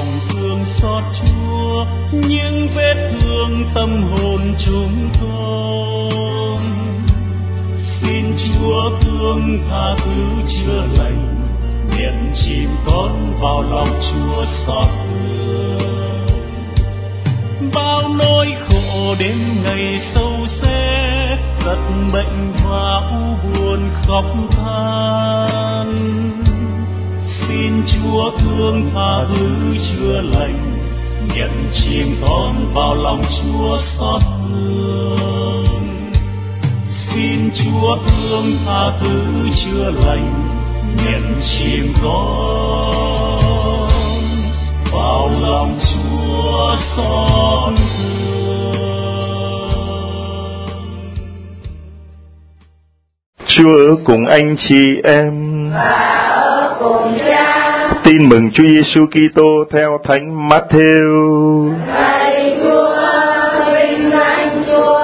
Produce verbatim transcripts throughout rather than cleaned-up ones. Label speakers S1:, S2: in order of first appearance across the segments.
S1: lòng thương xót Chúa những vết thương tâm hồn chúng con. Xin Chúa thương tha thứ chữa lành, nhận chìm con vào lòng Chúa xót thương. Bao nỗi khổ đến ngày sâu xé, tật bệnh và u buồn khóc than. Xin Chúa thương tha thứ chữa lành, nhận chìm con vào lòng Chúa xót thương. Xin Chúa thương tha thứ chữa lành, nhận chìm con vào lòng Chúa xót thương.
S2: Chúa ở cùng anh chị em
S3: và ở cùng Cha.
S2: Tin mừng Chúa Giêsu Kitô theo Thánh Matthew.
S3: Lạy Chúa, vinh danh Chúa.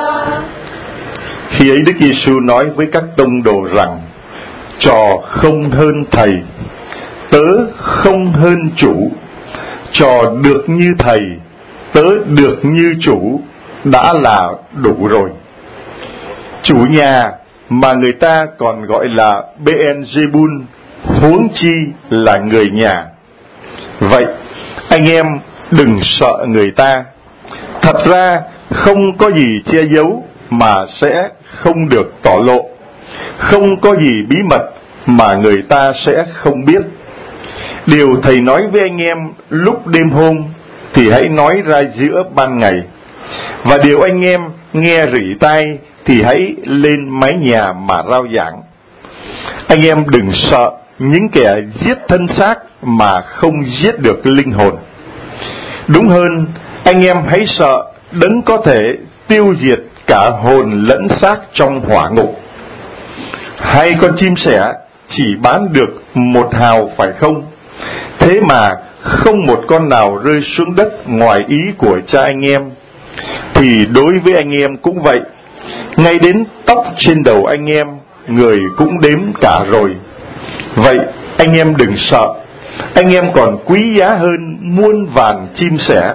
S2: Khi ấy Đức Giêsu nói với các tông đồ rằng: trò không hơn thầy, tớ không hơn chủ. Trò được như thầy, tớ được như chủ đã là đủ rồi. Chủ nhà mà người ta còn gọi là Beelzebul, huống chi là người nhà. Vậy anh em đừng sợ người ta. Thật ra không có gì che giấu mà sẽ không được tỏ lộ, không có gì bí mật mà người ta sẽ không biết. Điều thầy nói với anh em lúc đêm hôm thì hãy nói ra giữa ban ngày, và điều anh em nghe rỉ tai thì hãy lên mái nhà mà rao giảng. Anh em đừng sợ những kẻ giết thân xác mà không giết được linh hồn. Đúng hơn, anh em hãy sợ Đấng có thể tiêu diệt cả hồn lẫn xác trong hỏa ngục. Hai con chim sẻ chỉ bán được một hào phải không? Thế mà không một con nào rơi xuống đất ngoài ý của cha anh em. Thì đối với anh em cũng vậy, ngay đến tóc trên đầu anh em, người cũng đếm cả rồi. Vậy anh em đừng sợ, anh em còn quý giá hơn muôn vàn chim sẻ.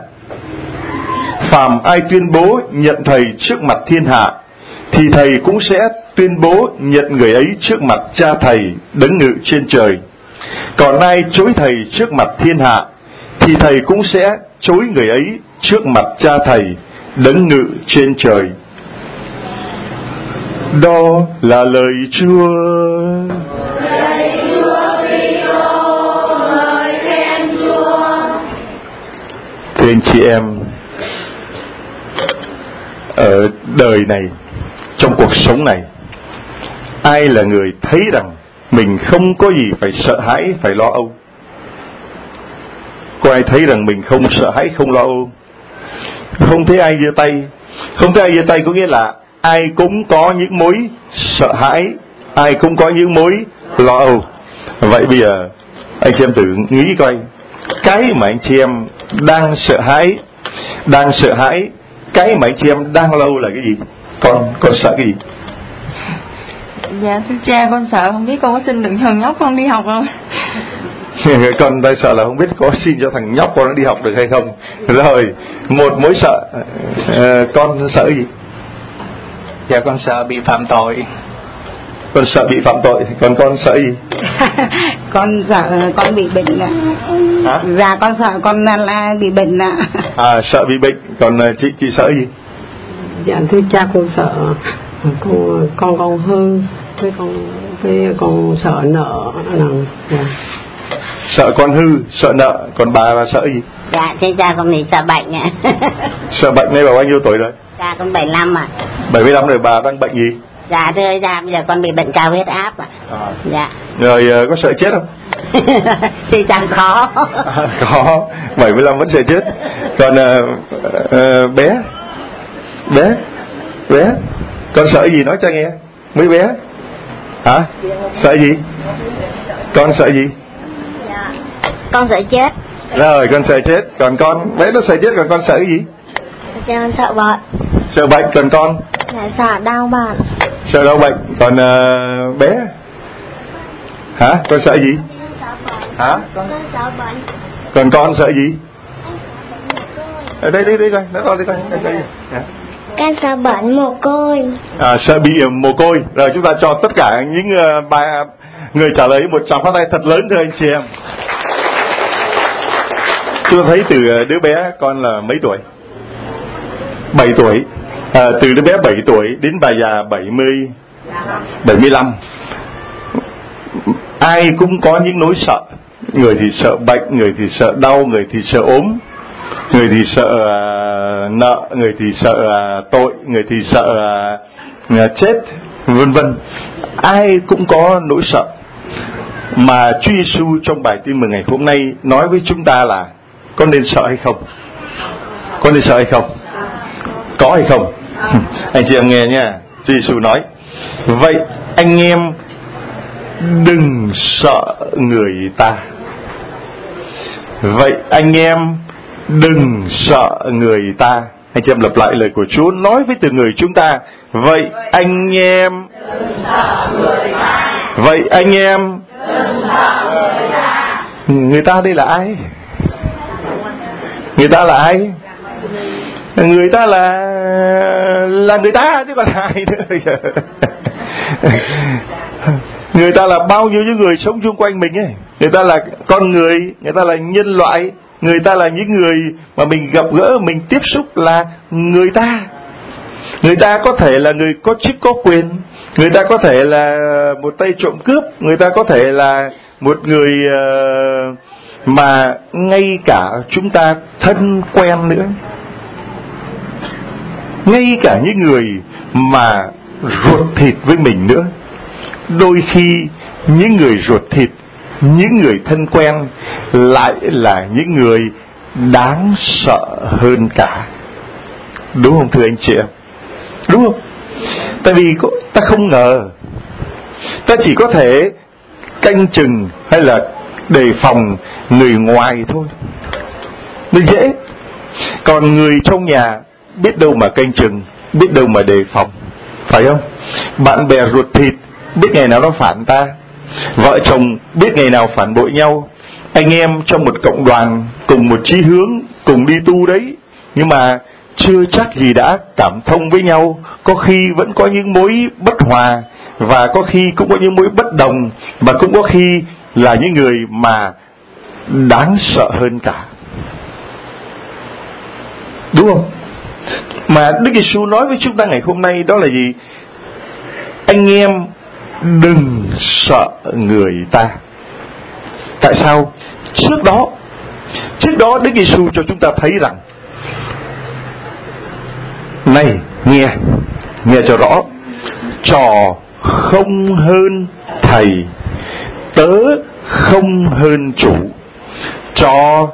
S2: Phàm ai tuyên bố nhận thầy trước mặt thiên hạ, thì thầy cũng sẽ tuyên bố nhận người ấy trước mặt cha thầy đấng ngự trên trời. Còn ai chối thầy trước mặt thiên hạ, thì thầy cũng sẽ chối người ấy trước mặt cha thầy đấng ngự trên trời. Đó là lời Chúa.
S3: Lạy Chúa Kitô, ngợi khen Chúa.
S2: Thưa anh chị em, ở đời này, trong cuộc sống này, ai là người thấy rằng mình không có gì phải sợ hãi, phải lo âu? Có ai thấy rằng mình không sợ hãi, không lo âu? Không thấy ai giơ tay. Không thấy ai giơ tay có nghĩa là ai cũng có những mối sợ hãi, ai cũng có những mối lo âu. Vậy bây giờ anh chị em thử nghĩ coi, cái mà anh chị em đang sợ hãi, đang sợ hãi, cái mà anh chị em đang lo âu là cái gì? Con, con sợ cái gì?
S4: Dạ thưa cha, con sợ không biết con có xin được cho thằng nhóc con đi học không?
S2: Con đang sợ là không biết có xin cho thằng nhóc con nó đi học được hay không. Rồi, một mối sợ. à, Con sợ gì?
S5: Dạ con sợ bị phạm tội.
S2: Con sợ bị phạm tội. Còn con sợ gì?
S4: Con sợ con bị bệnh ạ.
S2: Hả?
S4: Dạ con sợ con là bị bệnh ạ.
S2: À, sợ bị bệnh. Còn chị chị sợ gì?
S6: Dạ thưa cha, con sợ con con con hư, với con với con sợ nợ nặng. Dạ.
S2: Sợ con hư, sợ nợ. Còn bà là sợ gì?
S7: Dạ thưa cha, con thì sợ bệnh ạ.
S2: Sợ bệnh. Này bà bao nhiêu tuổi rồi?
S7: Dạ con bảy mươi lăm ạ.
S2: bảy mươi lăm rồi. Bà đang bệnh gì?
S7: Dạ thưa cha, bây giờ con bị bệnh cao huyết áp ạ.
S2: À.
S7: Dạ.
S2: Rồi có sợ chết không?
S7: Thì chẳng khó.
S2: À, có. bảy mươi lăm vẫn sợ chết. Còn uh, uh, bé bé bé con sợ gì, nói cho nghe. Mấy bé hả? Sợ gì? Con sợ gì?
S7: Dạ. Con sợ chết.
S2: Rồi con sợ chết. Còn con bé nó sợ chết, còn con sợ cái gì?
S7: Con sợ bệnh.
S2: Sợ bệnh. Còn con?
S7: Dạ sợ đau bệnh.
S2: Sợ đau bệnh. Còn uh, bé hả? Con sợ gì? Hả?
S7: Con sợ bệnh.
S2: Còn con sợ gì? ở đây đây đây coi, nói to đi coi. Đây, đây.
S7: Con sợ bệnh mồ côi.
S2: À, sợ bị mồ côi. Rồi chúng ta cho tất cả những uh, bài người trả lời một tràng phát tay thật lớn thưa anh chị em. Chúng ta thấy từ đứa bé con là mấy tuổi? bảy tuổi. À, từ đứa bé bảy tuổi đến bà già bảy mươi, bảy mươi lăm. Ai cũng có những nỗi sợ. Người thì sợ bệnh, người thì sợ đau, người thì sợ ốm, người thì sợ uh, nợ, người thì sợ uh, tội, người thì sợ uh, chết, vân vân. Ai cũng có nỗi sợ. Mà Chúa Giêsu trong bài tin mừng ngày hôm nay nói với chúng ta là con nên sợ hay không? Con nên sợ hay không? Có hay không? Anh chị em nghe nha. Chúa Giêsu nói: vậy anh em đừng sợ người ta. Vậy anh em đừng sợ người ta. Anh chị em lặp lại lời của Chúa nói với từng người chúng ta. Vậy anh em đừng sợ người ta. Vậy anh em đừng sợ người ta. Người ta đây là ai? Người ta là ai? Người ta là là người ta chứ còn ai nữa. Người ta là bao nhiêu những người sống chung quanh mình ấy. Người ta là con người, người ta là nhân loại, người ta là những người mà mình gặp gỡ, mình tiếp xúc là người ta. Người ta có thể là người có chức có quyền, người ta có thể là một tay trộm cướp, người ta có thể là một người uh, mà ngay cả chúng ta thân quen nữa. Ngay cả những người mà ruột thịt với mình nữa. Đôi khi những người ruột thịt, những người thân quen lại là những người đáng sợ hơn cả. Đúng không thưa anh chị em? Đúng không? Tại vì ta không ngờ, ta chỉ có thể canh chừng hay là đề phòng người ngoài thôi, mình dễ. Còn người trong nhà biết đâu mà canh chừng, biết đâu mà đề phòng, phải không? Bạn bè ruột thịt biết ngày nào nó phản ta, vợ chồng biết ngày nào phản bội nhau, anh em trong một cộng đoàn cùng một chí hướng, cùng đi tu đấy, nhưng mà chưa chắc gì đã cảm thông với nhau. Có khi vẫn có những mối bất hòa, và có khi cũng có những mối bất đồng, và cũng có khi là những người mà đáng sợ hơn cả. Đúng không? Mà Đức Giêsu nói với chúng ta ngày hôm nay đó là gì? Anh em đừng sợ người ta. Tại sao? Trước đó Trước đó Đức Giêsu cho chúng ta thấy rằng, này nghe Nghe cho rõ, trò không hơn thầy, tớ không hơn chủ. Trò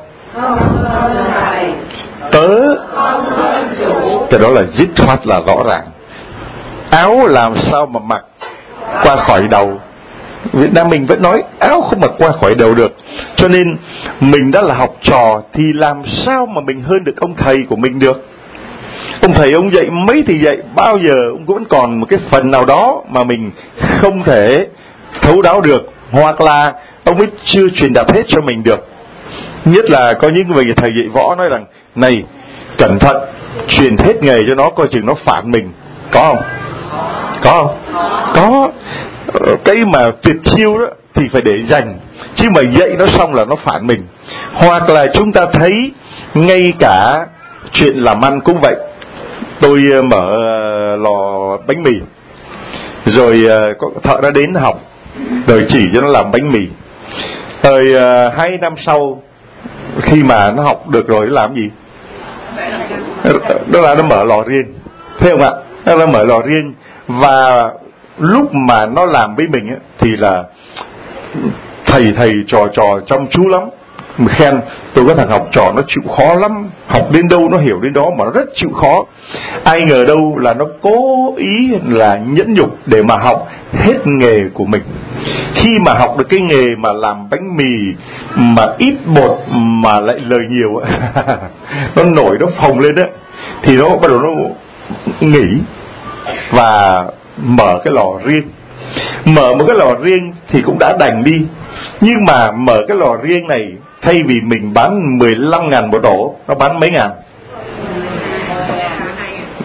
S2: tớ, cái đó là dứt khoát, là rõ ràng. Áo làm sao mà mặc qua khỏi đầu? Việt Nam mình vẫn nói áo không mặc qua khỏi đầu được. Cho nên mình đã là học trò thì làm sao mà mình hơn được ông thầy của mình được? Ông thầy ông dạy mấy thì dạy, bao giờ ông cũng vẫn còn một cái phần nào đó mà mình không thể thấu đáo được, hoặc là ông ấy chưa truyền đạt hết cho mình được. Nhất là có những người thầy dạy võ nói rằng, này cẩn thận, truyền hết nghề cho nó, coi chừng nó phản mình. Có không? Có không? Có. Cái mà tuyệt chiêu đó thì phải để dành, chứ mà dạy nó xong là nó phản mình. Hoặc là chúng ta thấy ngay cả chuyện làm ăn cũng vậy. Tôi mở lò bánh mì, rồi có thợ đã đến học, rồi chỉ cho nó làm bánh mì. Rồi hai năm sau, khi mà nó học được rồi, nó làm gì? Đó là nó mở lò riêng, thấy không ạ? Nó là mở lò riêng. Và lúc mà nó làm với mình ấy, thì là thầy thầy trò trò chăm chú lắm, mình khen. Tôi có thằng học trò nó chịu khó lắm, học đến đâu nó hiểu đến đó, mà nó rất chịu khó. Ai ngờ đâu là nó cố ý là nhẫn nhục để mà học hết nghề của mình. Khi mà học được cái nghề mà làm bánh mì mà ít bột mà lại lời nhiều nó nổi, nó phồng lên đấy, thì nó bắt đầu nó nghỉ và mở cái lò riêng. Mở một cái lò riêng thì cũng đã đành đi, nhưng mà mở cái lò riêng này, thay vì mình bán mười lăm ngàn một ổ, nó bán mấy ngàn?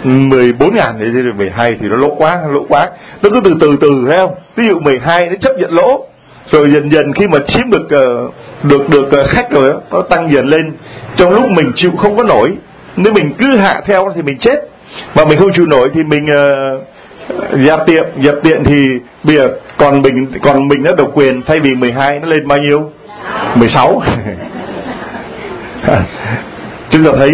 S2: mười bốn ngàn thì mười hai thì nó lỗ quá, lỗ quá. Nó cứ từ từ từ thấy không? Ví dụ mười hai nó chấp nhận lỗ, rồi dần dần khi mà chiếm được được được khách rồi nó tăng dần lên. Trong lúc mình chịu không có nổi, nếu mình cứ hạ theo thì mình chết, mà mình không chịu nổi thì mình uh, dẹp tiệm, dẹp tiệm thì bây giờ còn mình còn mình đã độc quyền, thay vì mười hai nó lên bao nhiêu? mười sáu. Chúng ta thấy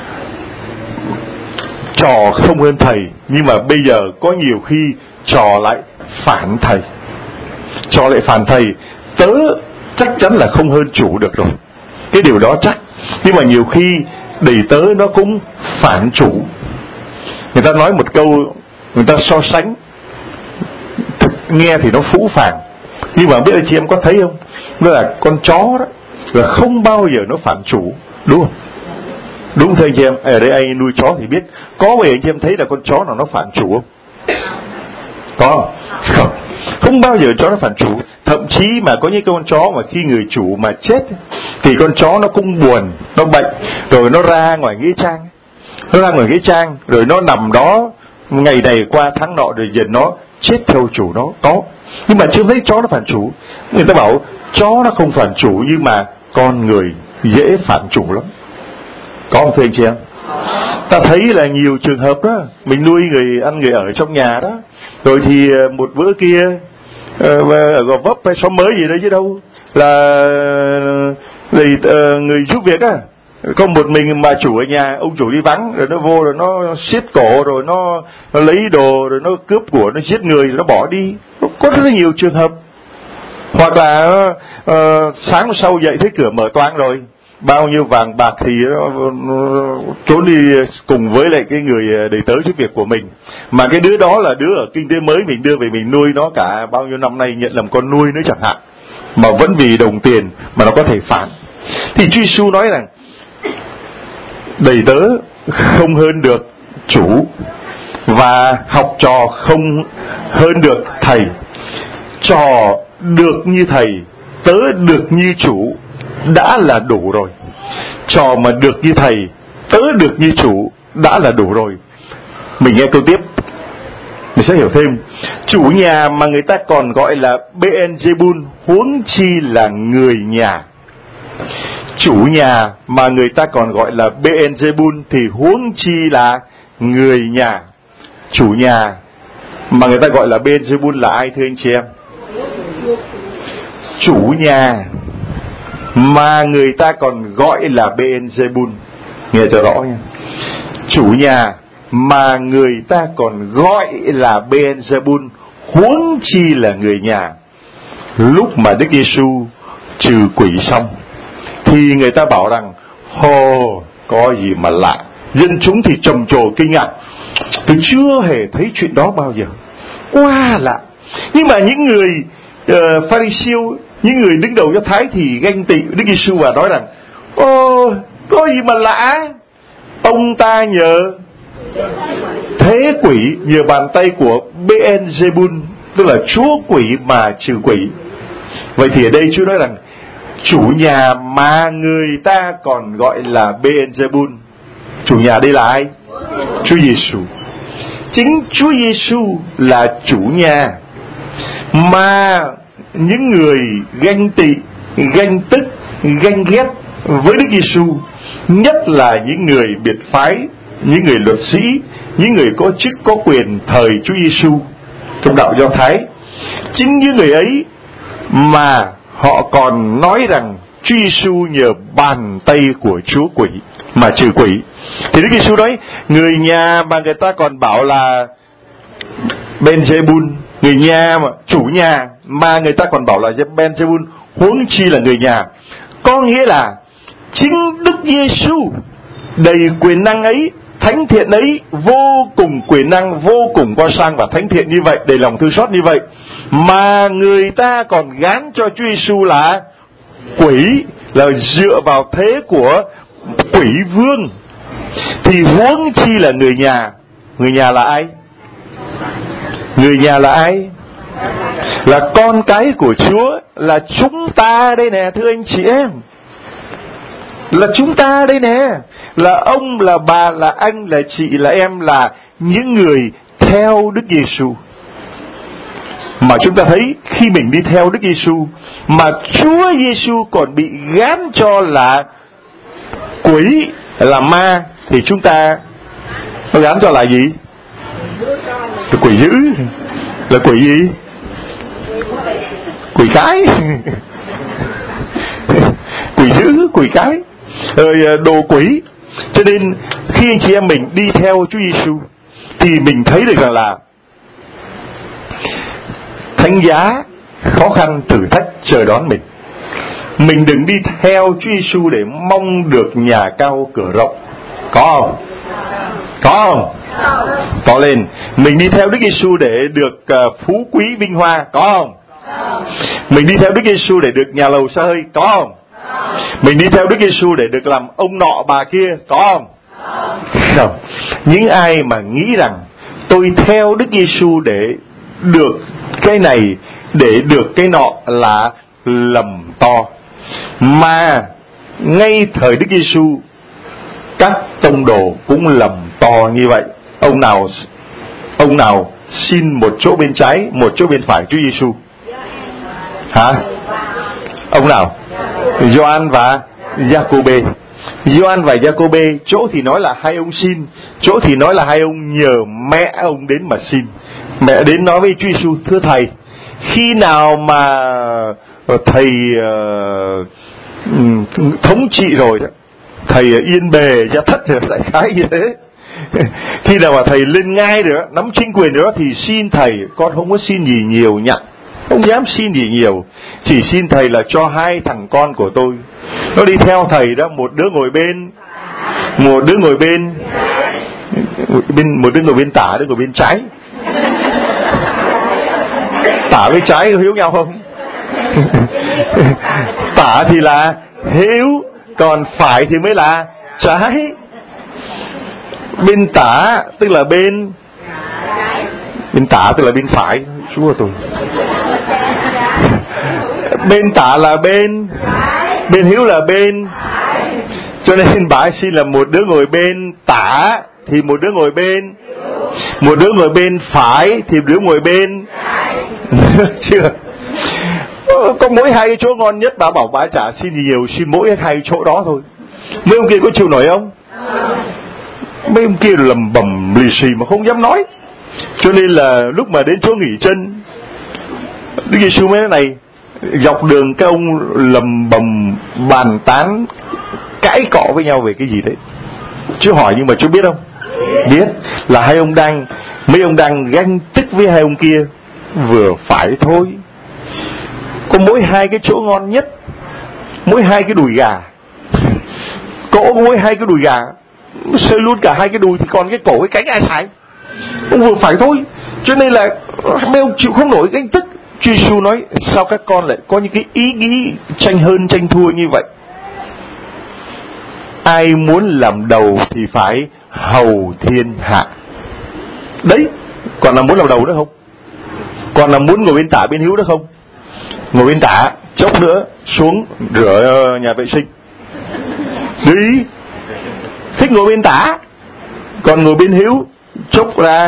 S2: trò không hơn thầy, nhưng mà bây giờ có nhiều khi trò lại phản thầy, trò lại phản thầy. Tớ chắc chắn là không hơn chủ được rồi, cái điều đó chắc, nhưng mà nhiều khi đầy tớ nó cũng phản chủ. Người ta nói một câu, người ta so sánh, thực nghe thì nó phũ phàng, nhưng mà biết anh chị em có thấy không, nó là con chó đó là không bao giờ nó phản chủ, đúng không? Đúng thưa anh chị em, ở đây anh nuôi chó thì biết. Có vậy anh chị em thấy là con chó nào nó phản chủ không? Có không? Không, không bao giờ chó nó phản chủ. Thậm chí mà có những con chó mà khi người chủ mà chết thì con chó nó cũng buồn, nó bệnh, rồi nó ra ngoài nghĩa trang, nó ra ngoài nghĩa trang rồi nó nằm đó ngày này qua tháng nọ, rồi dần nó chết theo chủ nó. Có, nhưng mà chưa thấy chó nó phản chủ. Người ta bảo chó nó không phản chủ, nhưng mà con người dễ phản chủ lắm. Có không thưa anh chị em? Ta thấy là nhiều trường hợp đó, mình nuôi người ăn người ở trong nhà đó, rồi thì một bữa kia ở Gò Vấp hay xóm mới gì đấy chứ đâu, là người giúp việc á, có một mình mà chủ ở nhà, ông chủ đi vắng, rồi nó vô rồi nó siết cổ, rồi nó, nó lấy đồ, rồi nó cướp của, nó giết người, rồi nó bỏ đi. Có rất là nhiều trường hợp. Hoặc là uh, sáng sau dậy thấy cửa mở toang rồi, bao nhiêu vàng bạc thì nó, nó trốn đi cùng với lại cái người đầy tớ giúp việc của mình, mà cái đứa đó là đứa ở kinh tế mới mình đưa về mình nuôi nó cả bao nhiêu năm nay, nhận làm con nuôi nữa chẳng hạn, mà vẫn vì đồng tiền mà nó có thể phản. Thì Chúa Giêsu nói rằng đầy tớ không hơn được chủ, và học trò không hơn được thầy. Trò được như thầy, tớ được như chủ đã là đủ rồi. Trò mà được như thầy, tớ được như chủ đã là đủ rồi. Mình nghe câu tiếp, mình sẽ hiểu thêm. Chủ nhà mà người ta còn gọi là Beelzebul, huống chi là người nhà. Chủ nhà mà người ta còn gọi là Beelzebul thì huống chi là người nhà. Chủ nhà mà người ta gọi là Beelzebul là ai thưa anh chị em? Chủ nhà mà người ta còn gọi là Beelzebul, nghe cho rõ nha. Chủ nhà mà người ta còn gọi là Beelzebul, huống chi là người nhà. Lúc mà Đức Giêsu trừ quỷ xong thì người ta bảo rằng hồ, có gì mà lạ. Dân chúng thì trầm trồ kinh ngạc, tôi chưa hề thấy chuyện đó bao giờ, quá lạ. Nhưng mà những người uh, Pha-ri-siêu, những người đứng đầu Do Thái thì ganh tị Đức Giêsu và nói rằng ô, có gì mà lạ, ông ta nhờ thế quỷ, nhờ bàn tay của Beelzebul, tức là chúa quỷ mà trừ quỷ. Vậy thì ở đây Chúa nói rằng chủ nhà mà người ta còn gọi là Beelzebul. Chủ nhà đây là ai? Chúa Giêsu. Chính Chúa Giêsu là chủ nhà mà những người ganh tị, ganh tức, ganh ghét với Đức Giêsu, nhất là những người biệt phái, những người luật sĩ, những người có chức có quyền thời Chúa Giêsu trong đạo Do Thái, chính những người ấy mà họ còn nói rằng Chúa Giêsu nhờ bàn tay của chúa quỷ mà trừ quỷ. Thì Đức Giêsu nói người nhà mà người ta còn bảo là Beelzebul, người nhà mà chủ nhà mà người ta còn bảo là Beelzebul, huống chi là người nhà. Có nghĩa là chính Đức Giêsu đầy quyền năng ấy, thánh thiện ấy, vô cùng quyền năng, vô cùng cao sang và thánh thiện như vậy, đầy lòng thương xót như vậy, mà người ta còn gán cho Chúa Giêsu là quỷ, là dựa vào thế của quỷ vương, thì huống chi là người nhà. Người nhà là ai? Người nhà là ai? Là con cái của Chúa, là chúng ta đây nè thưa anh chị em. Là chúng ta đây nè, là ông, là bà, là anh, là chị, là em, là những người theo Đức Giêsu. Mà chúng ta thấy khi mình đi theo Đức Giêsu mà Chúa Giêsu còn bị gán cho là quỷ, là ma, thì chúng ta nó gán cho là gì? Là quỷ dữ. Là quỷ gì? Quỷ cái. Quỷ dữ, quỷ cái, rồi đồ quỷ. Cho nên khi anh chị em mình đi theo Chúa Giêsu thì mình thấy được rằng là thánh giá, khó khăn, thử thách chờ đón mình. Mình đừng đi theo Chúa Giêsu để mong được nhà cao cửa rộng. Có không? Có không? Có lên. Mình đi theo Đức Giêsu để được uh, phú quý vinh hoa. Có không? Mình đi theo Đức Giêsu để được nhà lầu xe hơi. Có không? Mình đi theo Đức Giêsu để được làm ông nọ bà kia. Có không? Không. Những ai mà nghĩ rằng tôi theo Đức Giêsu để được cái này, để được cái nọ là lầm to. Mà ngay thời Đức Giêsu, các tông đồ cũng lầm to như vậy. Ông nào ông nào xin một chỗ bên trái, một chỗ bên phải Chúa Giêsu? Hả? Ông nào? Gioan và Giacôbê. Gioan và Giacôbê, chỗ thì nói là hai ông xin, chỗ thì nói là hai ông nhờ mẹ ông đến mà xin. Mẹ đến nói với Chúa Giêsu: thưa thầy, khi nào mà thầy uh, thống trị rồi đó, thầy yên bề gia thất rồi, đại khái như thế. Khi nào mà thầy lên ngai rồi đó, nắm chính quyền rồi đó, thì xin thầy, con không có xin gì nhiều nhặt, không dám xin gì nhiều, chỉ xin thầy là cho hai thằng con của tôi nó đi theo thầy đó, một đứa ngồi bên, một đứa ngồi bên, bên một đứa ngồi bên tả, đứa ngồi bên trái. Tả với trái có hiếu nhau không? Tả thì là hiếu, còn phải thì mới là trái. Bên tả tức là bên bên tả tức là bên phải. Chúa tôi. Bên tả là bên, bên hiếu là bên. Cho nên bà xin là một đứa ngồi bên tả thì một đứa ngồi bên, một đứa ngồi bên phải thì một đứa ngồi bên. Chưa? Có mỗi hai cái chỗ ngon nhất, bà bảo bà chả xin gì nhiều, xin mỗi hai chỗ đó thôi. Mấy ông kia có chịu nổi không? Mấy ông kia lầm bầm lì xì mà không dám nói. Cho nên là lúc mà đến chỗ nghỉ chân, Đức Giêsu mới nói này, dọc đường các ông lầm bầm bàn tán cãi cọ với nhau về cái gì đấy. Chúa hỏi nhưng mà Chúa biết không? Biết là hai ông đang, mấy ông đang ganh tức với hai ông kia. Vừa phải thôi, có mỗi hai cái chỗ ngon nhất, mỗi hai cái đùi gà, có mỗi hai cái đùi gà, sơi luôn cả hai cái đùi thì còn cái cổ cái cánh ai xài. Cũng vừa phải thôi. Cho nên là mấy ông chịu không nổi ganh tức. Chúa Giêsu nói sao các con lại có những cái ý nghĩ tranh hơn tranh thua như vậy? Ai muốn làm đầu thì phải hầu thiên hạ. Đấy, còn là muốn làm đầu nữa không? Còn là muốn ngồi bên tả bên hữu nữa không? Ngồi bên tả, chốc nữa xuống rửa nhà vệ sinh. Đi, thích ngồi bên tả. Còn ngồi bên hữu, chốc ra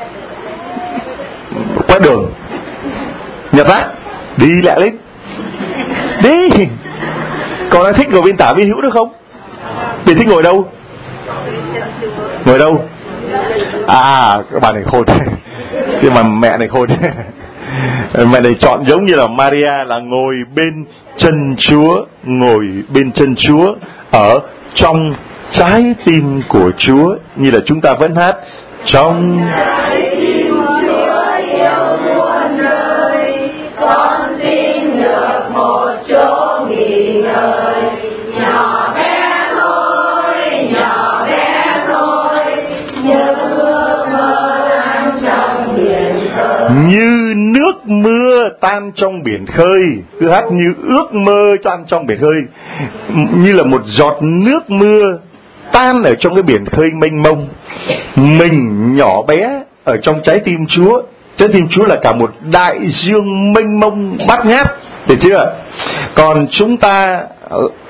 S2: quét đường, nhặt rác, đi lại lên. Đi. Còn ai thích ngồi bên tả bên hữu nữa không? Mình thích ngồi đâu? Ngồi đâu? À, các bạn này khôn. Nhưng mà mẹ này khôn. Mẹ này chọn giống như là Maria, là ngồi bên chân Chúa, ngồi bên chân Chúa, ở trong trái tim của Chúa, như là chúng ta vẫn hát trong
S3: trái tim Chúa yêu muôn nơi, con xin được một chỗ nghỉ ngơi. Nhỏ bé thôi, nhỏ bé thôi, như ước mơ tan trong biển khơi.
S2: Như nước mưa tan trong biển khơi. Cứ hát như ước mơ tan trong biển khơi, như là một giọt nước mưa tan ở trong cái biển khơi mênh mông. Mình nhỏ bé ở trong trái tim Chúa. Trái tim Chúa là cả một đại dương mênh mông bát ngát, được chưa? Còn chúng ta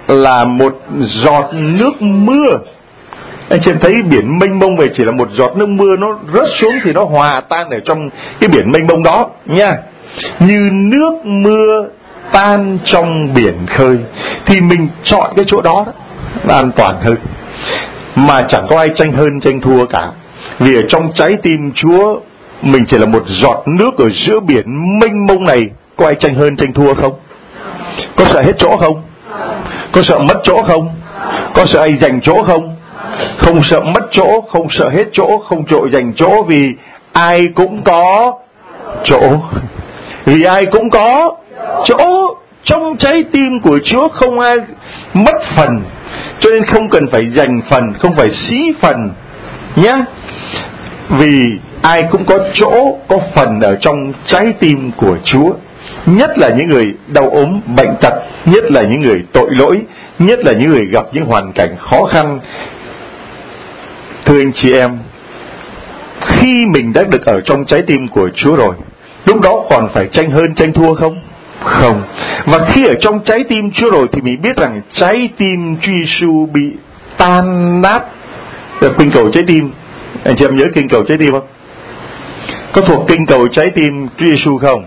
S2: là một giọt nước mưa. Anh chị em thấy biển mênh mông về chỉ là một giọt nước mưa, nó rớt xuống thì nó hòa tan ở trong cái biển mênh mông đó nha. Như nước mưa tan trong biển khơi, thì mình chọn cái chỗ đó, đó là an toàn hơn. Mà chẳng có ai tranh hơn tranh thua cả. Vì ở trong trái tim Chúa, mình chỉ là một giọt nước ở giữa biển mênh mông này. Có ai tranh hơn tranh thua không? Có sợ hết chỗ không? Có sợ mất chỗ không? Có sợ ai giành chỗ không? Không sợ mất chỗ, không sợ hết chỗ, không trội giành chỗ. Vì ai cũng có chỗ. Vì ai cũng có chỗ. Trong trái tim của Chúa không ai mất phần, cho nên không cần phải giành phần, không phải xí phần nhé. Vì ai cũng có chỗ, có phần ở trong trái tim của Chúa. Nhất là những người đau ốm, bệnh tật, nhất là những người tội lỗi, nhất là những người gặp những hoàn cảnh khó khăn. Thưa anh chị em, khi mình đã được ở trong trái tim của Chúa rồi, lúc đó còn phải tranh hơn tranh thua không? Không. Và khi ở trong trái tim Chúa rồi thì mình biết rằng trái tim Chúa Giêsu bị tan nát. Kinh cầu trái tim, anh chị em nhớ kinh cầu trái tim không? Có thuộc kinh cầu trái tim Chúa Giêsu không?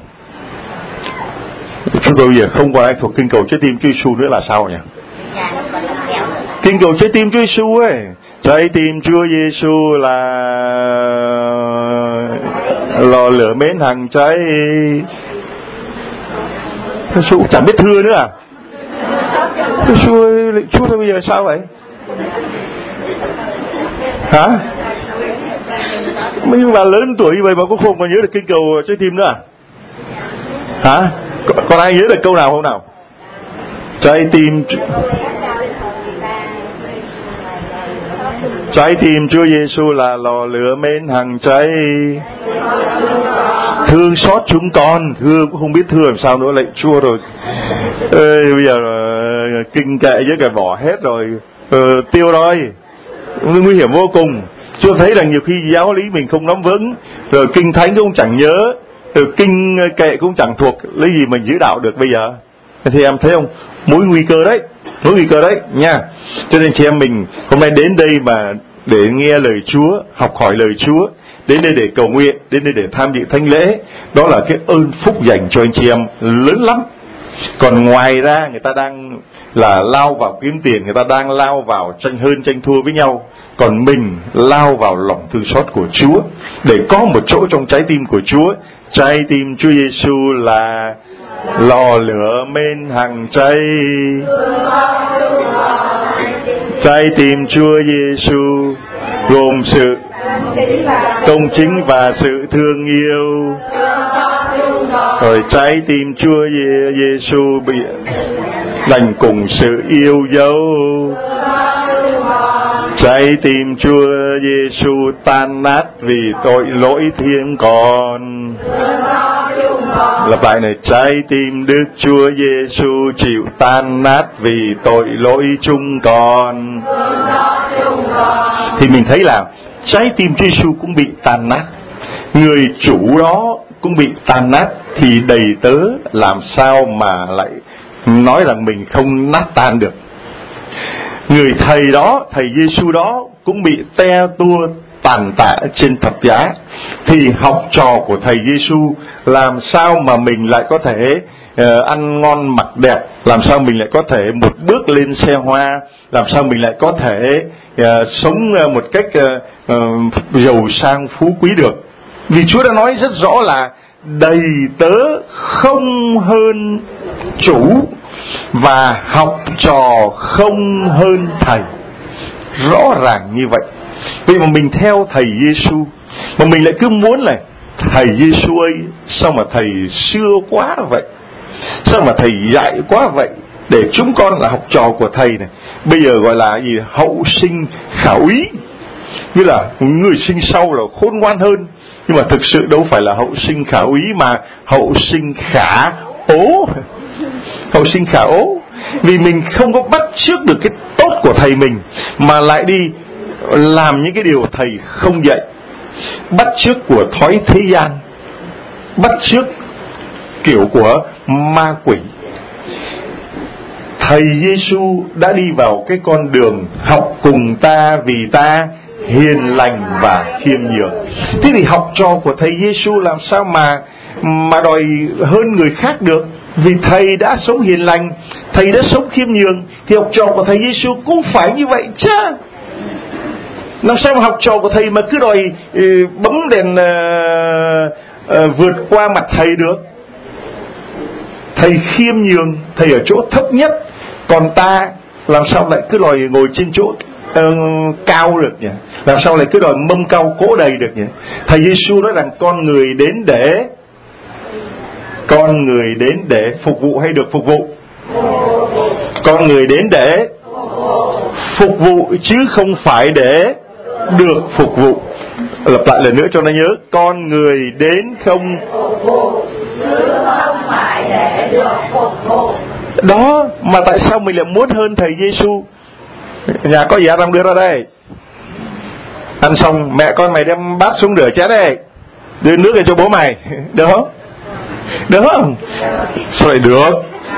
S2: Chúng tôi giờ không còn ai thuộc kinh cầu trái tim Chúa Giêsu nữa là sao nhỉ? Kinh cầu trái tim Chúa Giêsu ấy, trái tim Chúa Giêsu là lò lửa mến hằng cháy. Chúa Giêsu chẳng biết thưa nữa à? Chúa Giêsu ơi, Chúa thôi bây giờ sao vậy? Hả? Nhưng mà lớn tuổi như vậy mà cũng không còn nhớ được kinh cầu trái tim nữa à? Hả? Còn ai nhớ được câu nào không nào? Trái tim Trái tim Chúa Giêsu là lò lửa mến hằng cháy, thương xót chúng con. Thương cũng không biết thương làm sao nữa, lạy Chúa rồi. Ê, bây giờ uh, kinh kệ với cả bỏ hết rồi, uh, tiêu rồi, nguy hiểm vô cùng. Chúa thấy rằng nhiều khi giáo lý mình không nắm vững, rồi kinh thánh cũng chẳng nhớ, rồi kinh kệ cũng chẳng thuộc, lấy gì mình giữ đạo được bây giờ? Thì em thấy không, mối nguy cơ đấy, mối nguy cơ đấy nha. Cho nên chị em mình hôm nay đến đây mà để nghe lời Chúa, học hỏi lời Chúa, đến đây để cầu nguyện, đến đây để tham dự thánh lễ, đó là cái ơn phúc dành cho anh chị em lớn lắm. Còn ngoài ra người ta đang là lao vào kiếm tiền, người ta đang lao vào tranh hơn tranh thua với nhau, còn mình lao vào lòng thương xót của Chúa để có một chỗ trong trái tim của Chúa. Trái tim Chúa Giêsu là lò lửa mến hằng cháy. Trái tim Chúa Giêsu gồm sự công chính và sự thương yêu. Rồi trái tim Chúa Giêsu bị đành cùng sự yêu dấu. Trái tim Chúa Giêsu tan nát vì tội lỗi thiên con. Lặp lại này, trái tim Đức Chúa Giêsu chịu tan nát vì tội lỗi chúng con. Thì mình thấy là trái tim Chúa Giêsu cũng bị tan nát, người chủ đó cũng bị tan nát, thì đầy tớ làm sao mà lại nói rằng mình không nát tan được. Người thầy đó, thầy Giêsu đó cũng bị te tua tàn tạ trên thập giá, thì học trò của thầy Giêsu làm sao mà mình lại có thể uh, ăn ngon mặc đẹp, làm sao mình lại có thể một bước lên xe hoa, làm sao mình lại có thể uh, sống uh, một cách uh, uh, giàu sang phú quý được. Vì Chúa đã nói rất rõ là đầy tớ không hơn chủ, và học trò không hơn thầy. Rõ ràng như vậy. Vậy mà mình theo thầy Giêsu, mà mình lại cứ muốn là thầy Giêsu ơi, sao mà thầy xưa quá vậy, sao mà thầy dạy quá vậy, để chúng con là học trò của thầy này bây giờ gọi là gì, hậu sinh khảo ý, như là người sinh sau là khôn ngoan hơn. Nhưng mà thực sự đâu phải là hậu sinh khảo ý, mà hậu sinh khả ố. Hậu sinh khả ố. Vì mình không có bắt chước được cái tốt của thầy mình, mà lại đi làm những cái điều thầy không dạy, bắt chước của thói thế gian, bắt chước kiểu của ma quỷ. Thầy Giêsu đã đi vào cái con đường học cùng ta vì ta hiền lành và khiêm nhường. Thế thì học trò của thầy Giêsu làm sao mà mà đòi hơn người khác được? Vì thầy đã sống hiền lành, thầy đã sống khiêm nhường, thì học trò của thầy Giêsu cũng phải như vậy chứ. Làm sao mà học trò của thầy mà cứ đòi uh, bấm đèn uh, uh, vượt qua mặt thầy được? Thầy khiêm nhường, thầy ở chỗ thấp nhất, còn ta làm sao lại cứ đòi ngồi trên chỗ uh, cao được nhỉ? Làm sao lại cứ đòi mâm cao cỗ đầy được nhỉ? Thầy Giêsu nói rằng con người đến để con người đến để phục vụ hay được phục vụ? Con người đến để phục vụ chứ không phải để được phục vụ. Lặp lại lần nữa cho nó nhớ, con người đến không
S3: phục vụ chứ không phải để được phục vụ.
S2: Đó, mà tại sao mình lại muốn hơn thầy Giêsu? Nhà có gì ăn không, đưa ra đây. Ăn xong mẹ con mày đem bát xuống rửa chén đây, đưa nước lên cho bố mày. Được không? Được không? Sao lại được?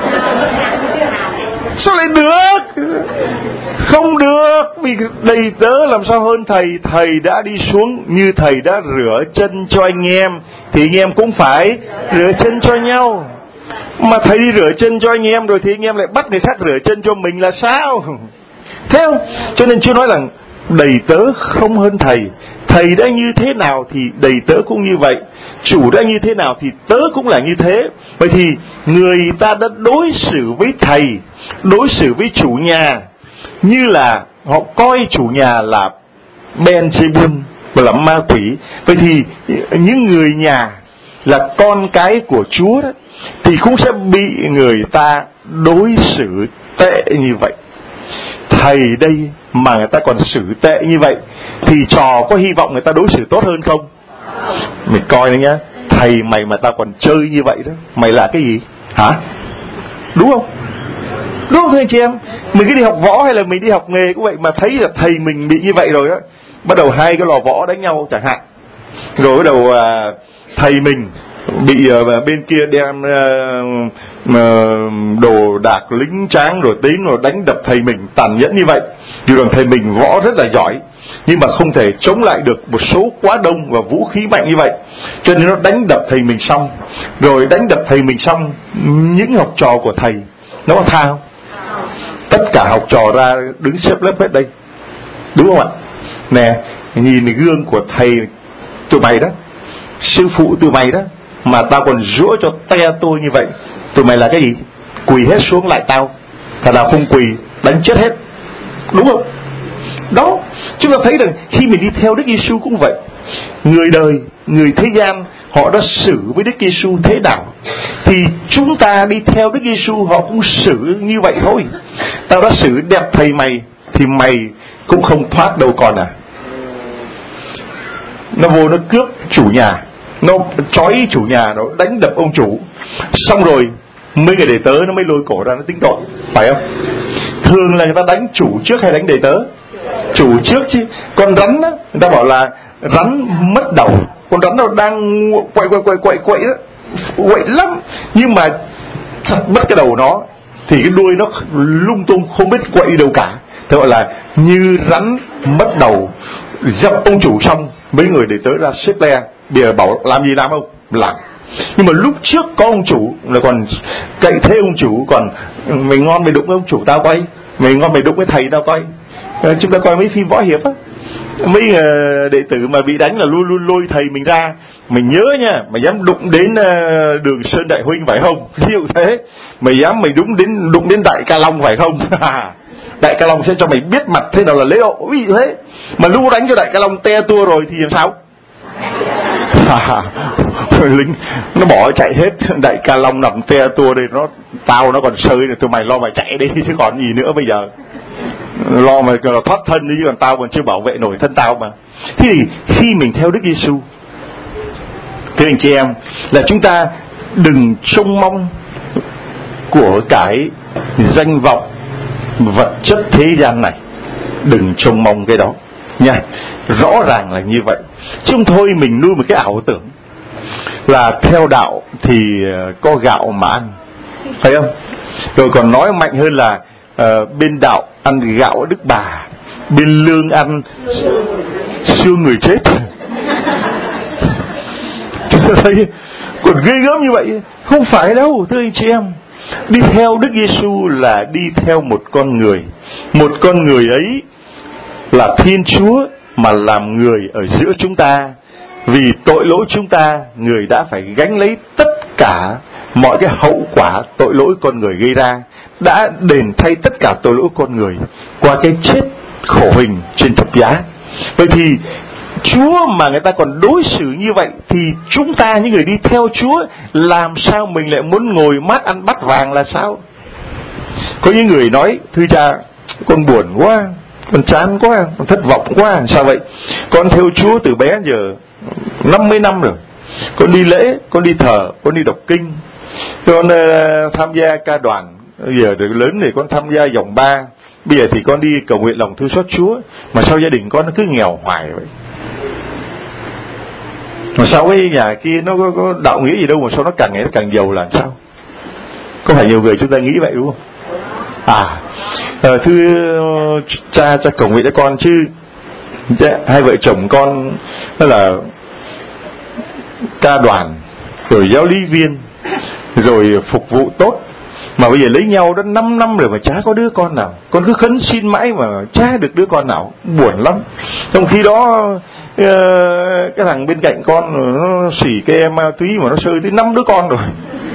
S2: Sao lại được? Không được. Vì đầy tớ làm sao hơn thầy? Thầy đã đi xuống, như thầy đã rửa chân cho anh em thì anh em cũng phải rửa chân cho nhau. Mà thầy đi rửa chân cho anh em rồi thì anh em lại bắt người khác rửa chân cho mình là sao? Thấy không? Cho nên Chúa nói rằng đầy tớ không hơn thầy. Thầy đã như thế nào thì đầy tớ cũng như vậy. Chủ đã như thế nào thì tớ cũng là như thế. Vậy thì người ta đã đối xử với thầy, đối xử với chủ nhà như là họ coi chủ nhà là Beelzebul và là ma quỷ. Vậy thì những người nhà là con cái của Chúa đó, thì cũng sẽ bị người ta đối xử tệ như vậy. Thầy đây mà người ta còn xử tệ như vậy thì trò có hy vọng người ta đối xử tốt hơn không? Mày coi đấy nhá, thầy mày mà tao còn chơi như vậy đó, mày là cái gì? Hả? Đúng không? Đúng không thưa anh chị em? Mình cứ đi học võ hay là mình đi học nghề cũng vậy, mà thấy là thầy mình bị như vậy rồi đó, bắt đầu hai cái lò võ đánh nhau chẳng hạn, rồi bắt đầu à, thầy mình bị uh, bên kia đem uh, uh, đồ đạc lính tráng rồi đến rồi đánh đập thầy mình tàn nhẫn như vậy. Dù rằng thầy mình võ rất là giỏi nhưng mà không thể chống lại được một số quá đông và vũ khí mạnh như vậy, cho nên nó đánh đập thầy mình xong. Rồi đánh đập thầy mình xong, những học trò của thầy nó có tha không? Tất cả học trò ra đứng xếp lớp hết đây, đúng không ạ? Nè, nhìn gương của thầy tụi mày đó, sư phụ tụi mày đó, mà tao còn rũa cho te tôi như vậy, tụi mày là cái gì? Quỳ hết xuống lại tao. Thằng nào không quỳ đánh chết hết, đúng không? Đó, chúng ta thấy rằng khi mình đi theo Đức Giêsu cũng vậy. Người đời, người thế gian họ đã xử với Đức Giêsu thế nào thì chúng ta đi theo Đức Giêsu họ cũng xử như vậy thôi. Tao đã xử đẹp thầy mày thì mày cũng không thoát đâu con à. Nó vô nó cướp chủ nhà, nó trói chủ nhà, nó đánh đập ông chủ, xong rồi mấy người đệ tớ nó mới lôi cổ ra nó tính tội, phải không? Thường là người ta đánh chủ trước hay đánh đệ tớ? Chủ trước chứ. Con rắn đó, người ta bảo là rắn mất đầu, con rắn nó đang quậy quậy quậy quậy quậy đó, quậy lắm, nhưng mà chặt mất cái đầu nó thì cái đuôi nó lung tung không biết quậy đâu cả. Thế gọi là như rắn mất đầu. Dập ông chủ xong, mấy người để tới ra xếp le, bây giờ bảo làm gì làm không? Làm. Nhưng mà lúc trước có ông chủ là còn cậy thế ông chủ, còn mày ngon mày đụng với ông chủ tao quay, mày ngon mày đụng với thầy tao quay. Chúng ta coi mấy phim võ hiệp á, mấy uh, đệ tử mà bị đánh là luôn luôn lôi thầy mình ra. Mình nhớ nha, mày dám đụng đến uh, Đường Sơn Đại Huynh phải không? Ví dụ thế. Mày dám mày đúng đến đụng đến Đại Ca Long phải không? Đại Ca Long sẽ cho mày biết mặt thế nào là lễ độ, ví dụ thế. Mà lúc đánh cho Đại Ca Long te tua rồi thì làm sao? Lính nó bỏ chạy hết. Đại Ca Long nằm te tua đây, nó tao nó còn sơi này, tụi mày lo mày chạy đi chứ còn gì nữa bây giờ. Lo mày thoát thân đi chứ còn tao còn chưa bảo vệ nổi thân tao mà. Thế thì khi mình theo Đức Giêsu, thưa anh chị em, là chúng ta đừng trông mong của cái danh vọng vật chất thế gian này, đừng trông mong cái đó nha. Rõ ràng là như vậy, chứ không thôi mình nuôi một cái ảo tưởng là theo đạo thì có gạo mà ăn, Thấy không? Rồi còn nói mạnh hơn là uh, bên đạo ăn gạo Đức Bà, bên lương ăn xương người chết. Chúng ta thấy còn ghê gớm như vậy. Không phải đâu thưa anh chị em. Đi theo Đức Giêsu là đi theo một con người. Một con người ấy là Thiên Chúa mà làm người ở giữa chúng ta. Vì tội lỗi chúng ta, người đã phải gánh lấy tất cả mọi cái hậu quả tội lỗi con người gây ra, đã đền thay tất cả tội lỗi con người qua cái chết khổ hình trên thập giá. Vậy thì Chúa mà người ta còn đối xử như vậy, thì chúng ta những người đi theo Chúa làm sao mình lại muốn ngồi mát ăn bát vàng là sao? Có những người nói: thưa cha, con buồn quá, con chán quá, con thất vọng quá. Sao vậy? Con theo Chúa từ bé đến giờ năm mươi năm rồi. Con đi lễ, con đi thờ, con đi đọc kinh, con uh, tham gia ca đoàn. Giờ được lớn thì con tham gia dòng ba. Bây giờ thì con đi cầu nguyện lòng thương xót Chúa. Mà sao gia đình con nó cứ nghèo hoài vậy? Mà sao cái nhà kia nó có, có đạo nghĩa gì đâu mà sao nó càng ngày nó càng giàu là sao? Có phải nhiều người chúng ta nghĩ vậy đúng không? À, à thưa cha, cha cầu nguyện cho con chứ hai vợ chồng con đó là ca đoàn, rồi giáo lý viên, rồi phục vụ tốt, mà bây giờ lấy nhau đã năm năm rồi mà chả có đứa con nào. Con cứ khấn xin mãi mà chả được đứa con nào, buồn lắm. Trong khi đó uh, cái thằng bên cạnh con nó xỉ cái em ma túy mà nó sơi tới năm đứa con rồi.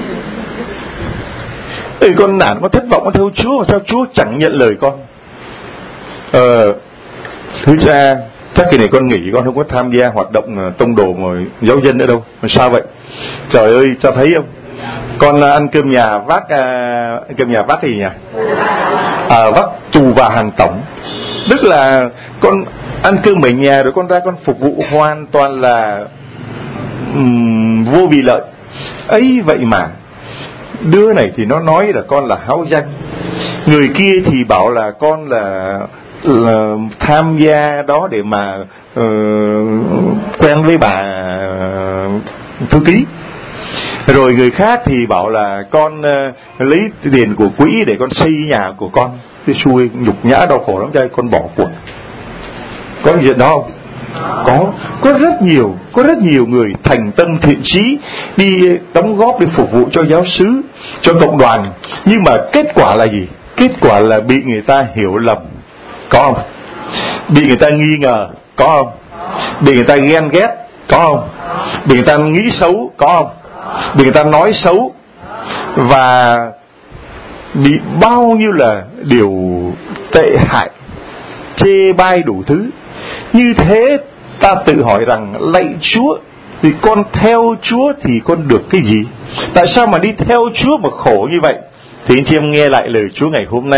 S2: Thì con nản, con thất vọng, con theo Chúa mà sao Chúa chẳng nhận lời con? Ờ, thưa cha, chắc kỳ này con nghỉ, con không có tham gia hoạt động tông đồ mà giáo dân nữa đâu. Mà sao vậy? Trời ơi, cha thấy không? Con ăn cơm nhà vác à, ăn cơm nhà vác gì nhỉ? À, vác tù và hàng tổng. Tức là con ăn cơm ở nhà rồi con ra con phục vụ hoàn toàn là um, vô vì lợi. Ấy vậy mà đứa này thì nó nói là con là háo danh, người kia thì bảo là con là, là tham gia đó để mà uh, quen với bà thư ký. Rồi người khác thì bảo là con uh, lấy tiền của quỹ để con xây nhà của con. Cái xui nhục nhã đau khổ lắm trai, con bỏ cuộc. Có chuyện đó không? Có, có rất nhiều, có rất nhiều người thành tâm thiện chí đi đóng góp để phục vụ cho giáo xứ, cho cộng đoàn, nhưng mà kết quả là gì? Kết quả là bị người ta hiểu lầm, có không? Bị người ta nghi ngờ, có không? Bị người ta ghen ghét, có không? Bị người ta nghĩ xấu, có không? Bị người ta nói xấu, và bị bao nhiêu là điều tệ hại, chê bai đủ thứ. Như thế ta tự hỏi rằng lạy Chúa, thì con theo Chúa thì con được cái gì? Tại sao mà đi theo Chúa mà khổ như vậy? Thì anh chị em nghe lại lời Chúa ngày hôm nay.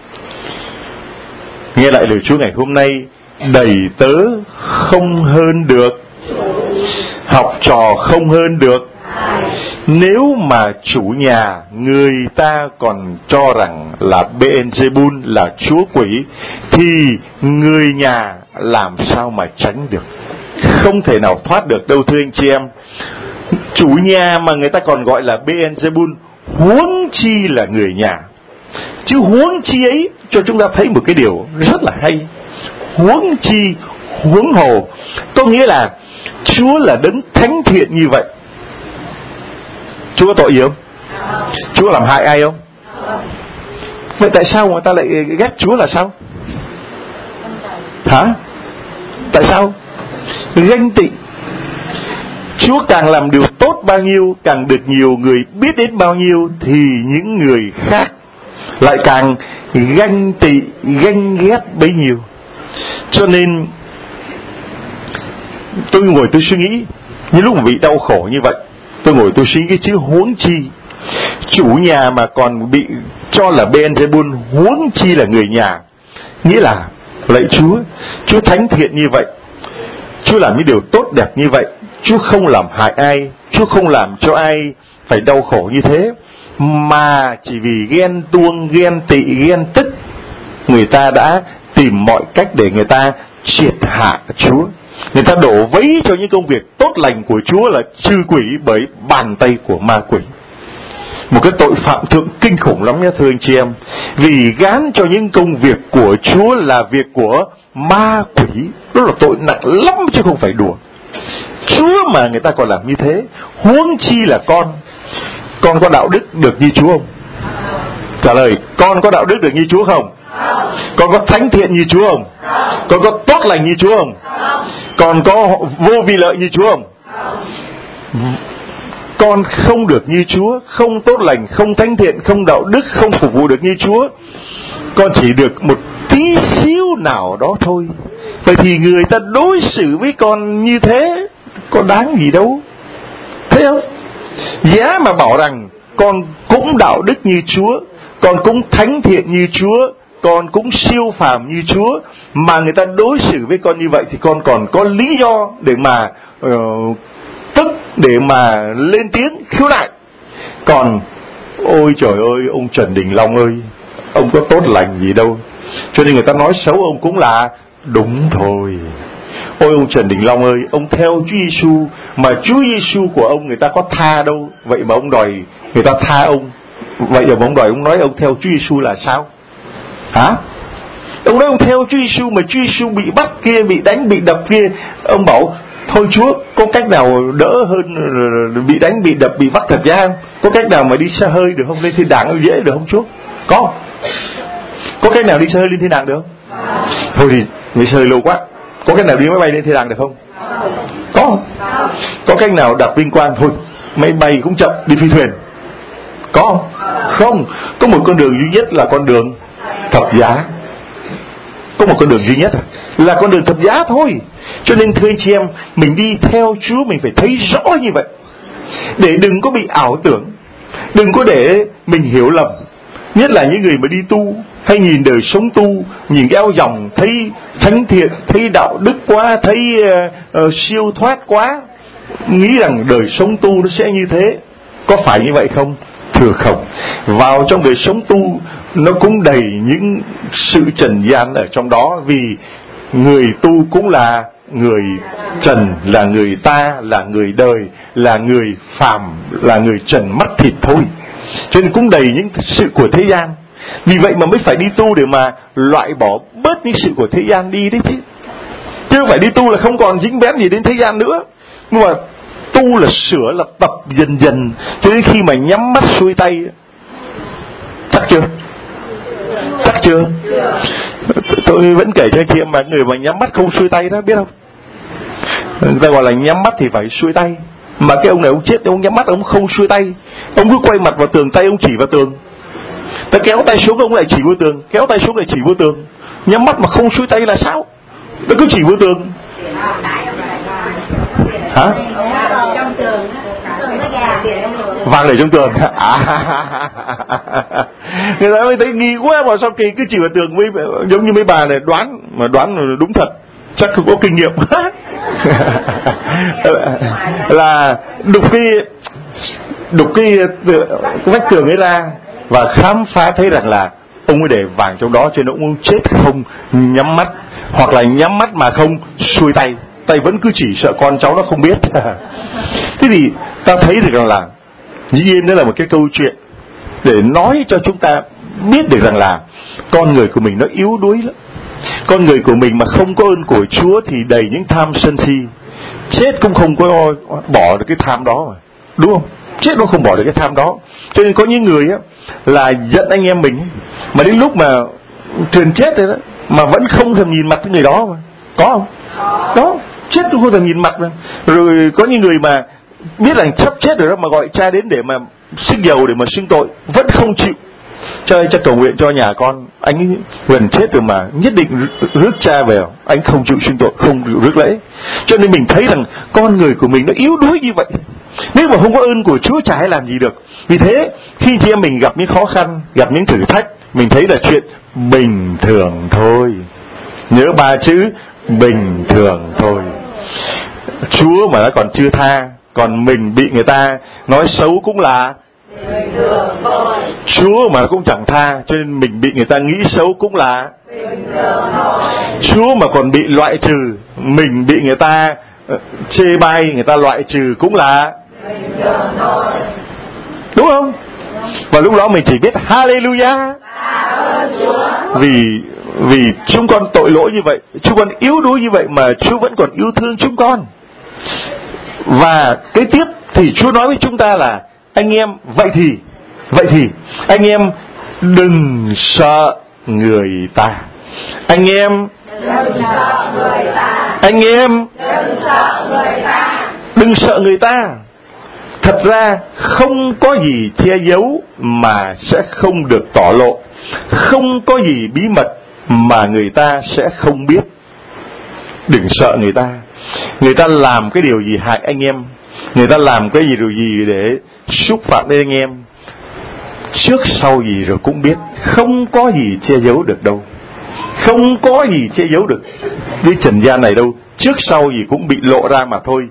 S2: Nghe lại lời Chúa ngày hôm nay: đầy tớ không hơn được, học trò không hơn được. Nếu mà chủ nhà người ta còn cho rằng là Beelzebul là chúa quỷ, thì người nhà làm sao mà tránh được? Không thể nào thoát được đâu thưa anh chị em. Chủ nhà mà người ta còn gọi là Beelzebul, huống chi là người nhà. Chứ huống chi ấy cho chúng ta thấy một cái điều rất là hay. Huống chi, huống hồ, có nghĩa là Chúa là đấng thánh thiện như vậy, Chúa có tội gì không? Chúa làm hại ai không? Vậy tại sao người ta lại ghét Chúa là sao? Hả? Tại sao? Ganh tị. Chúa càng làm điều tốt bao nhiêu, càng được nhiều người biết đến bao nhiêu, thì những người khác lại càng ganh tị, ganh ghét bấy nhiêu. Cho nên tôi ngồi tôi suy nghĩ, những lúc mà bị đau khổ như vậy, tôi ngồi tôi suy nghĩ chứ huống chi chủ nhà mà còn bị cho là Beelzebul, huống chi là người nhà. Nghĩa là lạy Chúa, Chúa thánh thiện như vậy, Chúa làm những điều tốt đẹp như vậy, Chúa không làm hại ai, Chúa không làm cho ai phải đau khổ như thế, mà chỉ vì ghen tuông, ghen tị, ghen tức, người ta đã tìm mọi cách để người ta triệt hạ Chúa. Người ta đổ vấy cho những công việc tốt lành của Chúa là trừ quỷ bởi bàn tay của ma quỷ. một cái tội phạm thượng kinh khủng lắm nhé thưa anh chị em. Vì gán cho những công việc của Chúa là việc của ma quỷ, đó là tội nặng lắm chứ không phải đùa. Chúa mà người ta còn làm như thế, huống chi là con. Con có đạo đức được như Chúa không? Trả lời, con có đạo đức được như Chúa không? Con có thánh thiện như Chúa không? Con có tốt lành như Chúa không? Con có vô vi lợi như Chúa không? Con không được như Chúa, không tốt lành, không thánh thiện, không đạo đức, không phục vụ được như Chúa. Con chỉ được một tí xíu nào đó thôi. Vậy thì người ta đối xử với con như thế có đáng gì đâu, thấy không? Giá mà bảo rằng con cũng đạo đức như Chúa, con cũng thánh thiện như Chúa, con cũng siêu phàm như Chúa, mà người ta đối xử với con như vậy thì con còn có lý do để mà uh, tức, để mà lên tiếng khiếu nại. Còn ôi trời ơi, ông Trần Đình Long ơi, ông có tốt lành gì đâu, cho nên người ta nói xấu ông cũng là đúng thôi. Ôi ông Trần Đình Long ơi, ông theo Chúa Giêsu mà Chúa Giêsu của ông người ta có tha đâu, vậy mà ông đòi người ta tha ông. Vậy mà ông đòi ông nói ông theo Chúa Giêsu là sao? Hả? Ông nói ông theo Chúa Giêsu mà Chúa Giêsu bị bắt kia, bị đánh, bị đập kia, ông bảo thôi Chúa, có cách nào đỡ hơn bị đánh, bị đập, bị vắt thật ra không? Có cách nào mà đi xe hơi được không? Lên thiên đàng dễ được không Chúa? Có. Có cách nào đi xe hơi lên thiên đàng được không? Thôi thì đi xe hơi lâu quá. Có cách nào đi máy bay lên thiên đàng được không? Có. Có cách nào đặt vinh quang? Thôi máy bay cũng chậm, đi phi thuyền. Có không? Có một con đường duy nhất là con đường thập giá. Có một con đường duy nhất là con đường thập giá thôi. Cho nên thưa anh chị em, mình đi theo Chúa mình phải thấy rõ như vậy, để đừng có bị ảo tưởng, đừng có để mình hiểu lầm. Nhất là những người mà đi tu hay nhìn đời sống tu, nhìn cái áo dòng thấy thánh thiện, thấy đạo đức quá, thấy uh, uh, siêu thoát quá, nghĩ rằng đời sống tu nó sẽ như thế. Có phải như vậy không? Thưa không. Vào trong đời sống tu nó cũng đầy những sự trần gian ở trong đó. Vì người tu cũng là người trần, là người ta, là người đời, là người phàm, là người trần mắt thịt thôi. Cho nên cũng đầy những sự của thế gian. Vì vậy mà mới phải đi tu để mà loại bỏ bớt những sự của thế gian đi đấy chứ. Chứ không phải đi tu là không còn dính bén gì đến thế gian nữa. Nhưng mà tu là sửa, là tập dần dần cho đến khi mà nhắm mắt xuôi tay. Chắc chưa? Chắc chưa? Tôi vẫn kể cho anh chị em mà người mà nhắm mắt không xuôi tay đó, biết không? Người ta gọi là nhắm mắt thì phải xuôi tay. Mà cái ông này ông chết, ông nhắm mắt ông không xuôi tay, ông cứ quay mặt vào tường, tay ông chỉ vào tường. Ta kéo tay xuống ông lại chỉ vô tường, kéo tay xuống lại chỉ vô tường. Nhắm mắt mà không xuôi tay là sao? Ta cứ chỉ vô tường. Hả? Vàng để trong tường. À, người ta mới thấy nghi quá, mà sao kỳ cứ chỉ vào tường với, giống như mấy bà này đoán mà đoán đúng thật, chắc không có kinh nghiệm. Là đục cái đục cái vách tường ấy ra và khám phá thấy rằng là ông ấy để vàng trong đó, cho nên ông chết không nhắm mắt, hoặc là nhắm mắt mà không xuôi tay, tay vẫn cứ chỉ, sợ con cháu nó không biết. Thế thì ta thấy được rằng là dĩ nhiên đó là một cái câu chuyện để nói cho chúng ta biết được rằng là con người của mình nó yếu đuối lắm. Con người của mình mà không có ơn của Chúa thì đầy những tham sân si, chết cũng không có bỏ được cái tham đó mà, đúng không? Chết nó không bỏ được cái tham đó. Cho nên có những người á là giận anh em mình, mà đến lúc mà truyền chết rồi đó mà vẫn không thèm nhìn mặt cái người đó mà, có không? Đó, chết cũng không thèm nhìn mặt mà. Rồi có những người mà biết rằng sắp chết rồi đó mà gọi cha đến để mà xưng dầu, để mà xưng tội, vẫn không chịu. Cho cha cầu nguyện cho nhà con, anh gần chết rồi mà nhất định rước cha về, anh không chịu xưng tội, không chịu rước lễ. Cho nên mình thấy rằng con người của mình nó yếu đuối như vậy. Nếu mà không có ơn của Chúa chả hay làm gì được. Vì thế khi chị em mình gặp những khó khăn, gặp những thử thách, mình thấy là chuyện bình thường thôi. Nhớ ba chữ bình thường thôi. Chúa mà nó còn chưa tha, còn mình bị người ta nói xấu cũng là bình thường thôi. Chúa mà cũng chẳng tha, cho nên mình bị người ta nghĩ xấu cũng là bình thường thôi. Chúa mà còn bị loại trừ, mình bị người ta chê bai, người ta loại trừ cũng là bình thường thôi. Đúng không? Và lúc đó mình chỉ biết Hallelujah. Vì vì chúng con tội lỗi như vậy, chúng con yếu đuối như vậy mà Chúa vẫn còn yêu thương chúng con. Và kế tiếp thì Chúa nói với chúng ta là anh em vậy thì vậy thì anh em đừng sợ người ta. Anh em
S3: đừng sợ người ta.
S2: Anh em
S3: đừng sợ người ta.
S2: Đừng sợ người ta. Thật ra không có gì che giấu mà sẽ không được tỏ lộ. Không có gì bí mật mà người ta sẽ không biết. Đừng sợ người ta. Người ta làm cái điều gì hại anh em, người ta làm cái gì điều gì để xúc phạm đến anh em, trước sau gì rồi cũng biết. Không có gì che giấu được đâu. Không có gì che giấu được với trần gian này đâu. Trước sau gì cũng bị lộ ra mà thôi.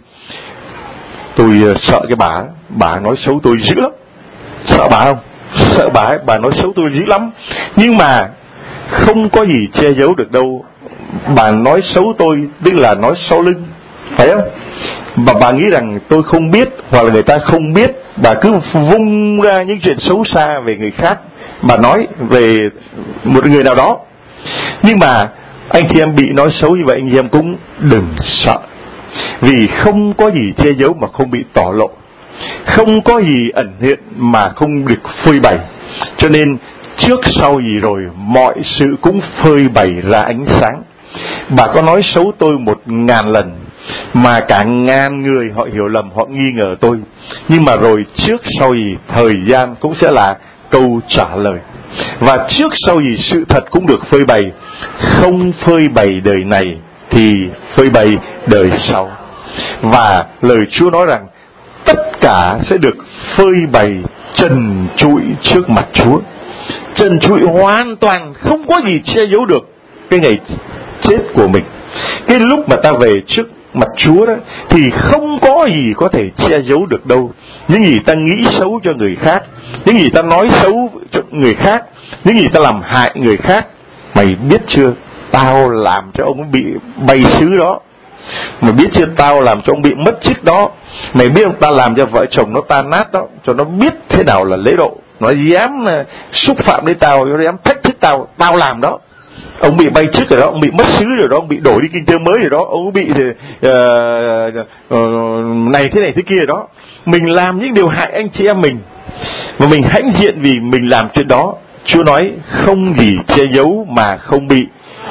S2: Tôi sợ cái bà Bà nói xấu tôi dữ lắm. Sợ bà không? Sợ bà Bà nói xấu tôi dữ lắm. Nhưng mà không có gì che giấu được đâu. Bà nói xấu tôi tức là nói sau lưng, phải không? Và bà nghĩ rằng tôi không biết, hoặc là người ta không biết. Bà cứ vung ra những chuyện xấu xa về người khác, bà nói về một người nào đó. Nhưng mà anh chị em bị nói xấu như vậy, anh chị em cũng đừng sợ. Vì không có gì che giấu mà không bị tỏ lộ. Không có gì ẩn hiện mà không được phơi bày. Cho nên trước sau gì rồi mọi sự cũng phơi bày ra ánh sáng. Bà có nói xấu tôi một ngàn lần mà cả ngàn người họ hiểu lầm, họ nghi ngờ tôi. Nhưng mà rồi trước sau gì thời gian cũng sẽ là câu trả lời. Và trước sau gì sự thật cũng được phơi bày. Không phơi bày đời này thì phơi bày đời sau. Và lời Chúa nói rằng tất cả sẽ được phơi bày trần trụi trước mặt Chúa. Trần trụi hoàn toàn, không có gì che giấu được cái ngày chết của mình. Cái lúc mà ta về trước mặt Chúa đó thì không có gì có thể che giấu được đâu. Những gì ta nghĩ xấu cho người khác, những gì ta nói xấu cho người khác, những gì ta làm hại người khác, mày biết chưa, tao làm cho ông bị bay xứ đó. Mày biết chưa, tao làm cho ông bị mất chức đó. Mày biết ông, ta làm cho vợ chồng nó tan nát đó, cho nó biết thế nào là lễ độ. Nó dám xúc phạm đến tao, nó dám thách thức tao, tao làm đó. Ông bị bay chức rồi đó, ông bị mất xứ rồi đó, ông bị đổi đi kinh tế mới rồi đó, ông bị uh, uh, này thế này thế kia rồi đó. Mình làm những điều hại anh chị em mình, và mình hãnh diện vì mình làm chuyện đó. Chúa nói không gì che giấu mà không bị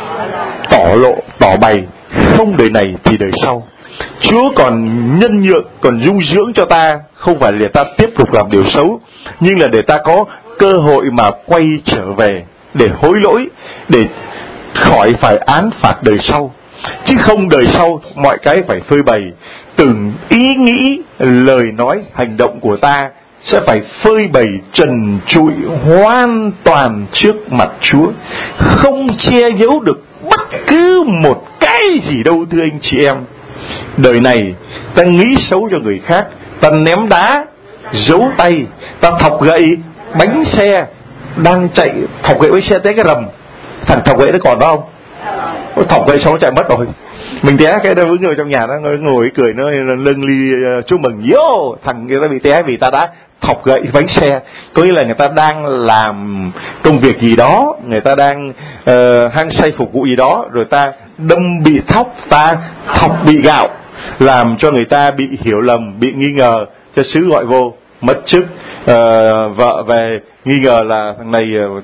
S2: tỏ lộ, tỏ bày. Không đời này thì đời sau. Chúa còn nhân nhượng, còn dung dưỡng cho ta, không phải để ta tiếp tục làm điều xấu, nhưng là để ta có cơ hội mà quay trở về, để hối lỗi, để khỏi phải án phạt đời sau. Chứ không đời sau mọi cái phải phơi bày. Từng ý nghĩ, lời nói, hành động của ta sẽ phải phơi bày trần trụi hoàn toàn trước mặt Chúa. Không che giấu được bất cứ một cái gì đâu, thưa anh chị em. Đời này ta nghĩ xấu cho người khác, ta ném đá, giấu tay, ta thọc gậy bánh xe đang chạy, thọc gậy bánh xe tới cái rầm. Thằng thọc gậy nó còn đó không? Thọc gậy xong nó chạy mất rồi. Mình té cái đó với người trong nhà nó ngồi cười, nó lưng ly chúc mừng, yo, thằng kia nó bị té vì ta đã thọc gậy bánh xe. Có nghĩa là người ta đang làm công việc gì đó, người ta đang uh, hăng say phục vụ gì đó, rồi ta đâm bị thóc, ta thọc bị gạo, làm cho người ta bị hiểu lầm, bị nghi ngờ, cho sứ gọi vô, mất chức, uh, vợ về nghi ngờ là thằng này uh,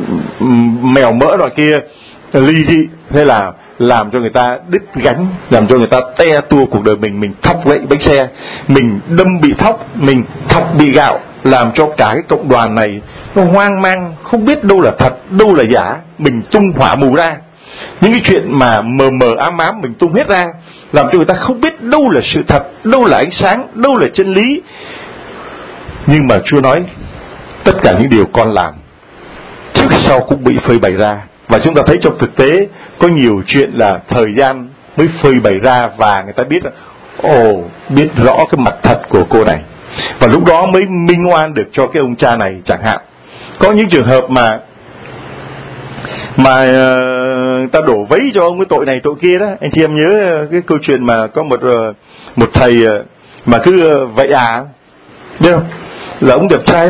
S2: mèo mỡ rồi kia, ly dị. Thế là làm cho người ta đứt gánh, làm cho người ta te tua cuộc đời mình. Mình thọc gậy bánh xe, mình đâm bị thóc, mình thọc bị gạo, làm cho cả cái cộng đoàn này nó hoang mang, không biết đâu là thật, đâu là giả. Mình tung hỏa mù ra, những cái chuyện mà mờ mờ ám ám mình tung hết ra, làm cho người ta không biết đâu là sự thật, đâu là ánh sáng, đâu là chân lý. Nhưng mà Chúa nói tất cả những điều con làm trước sau cũng bị phơi bày ra. Và chúng ta thấy trong thực tế có nhiều chuyện là thời gian mới phơi bày ra, và người ta biết là ồ, biết rõ cái mặt thật của cô này, và lúc đó mới minh oan được cho cái ông cha này chẳng hạn. Có những trường hợp mà mà uh, ta đổ vấy cho ông cái tội này tội kia đó. Anh chị em nhớ cái câu chuyện mà có một uh, một thầy uh, mà cứ uh, vậy à, biết không, là ông đẹp trai lắm,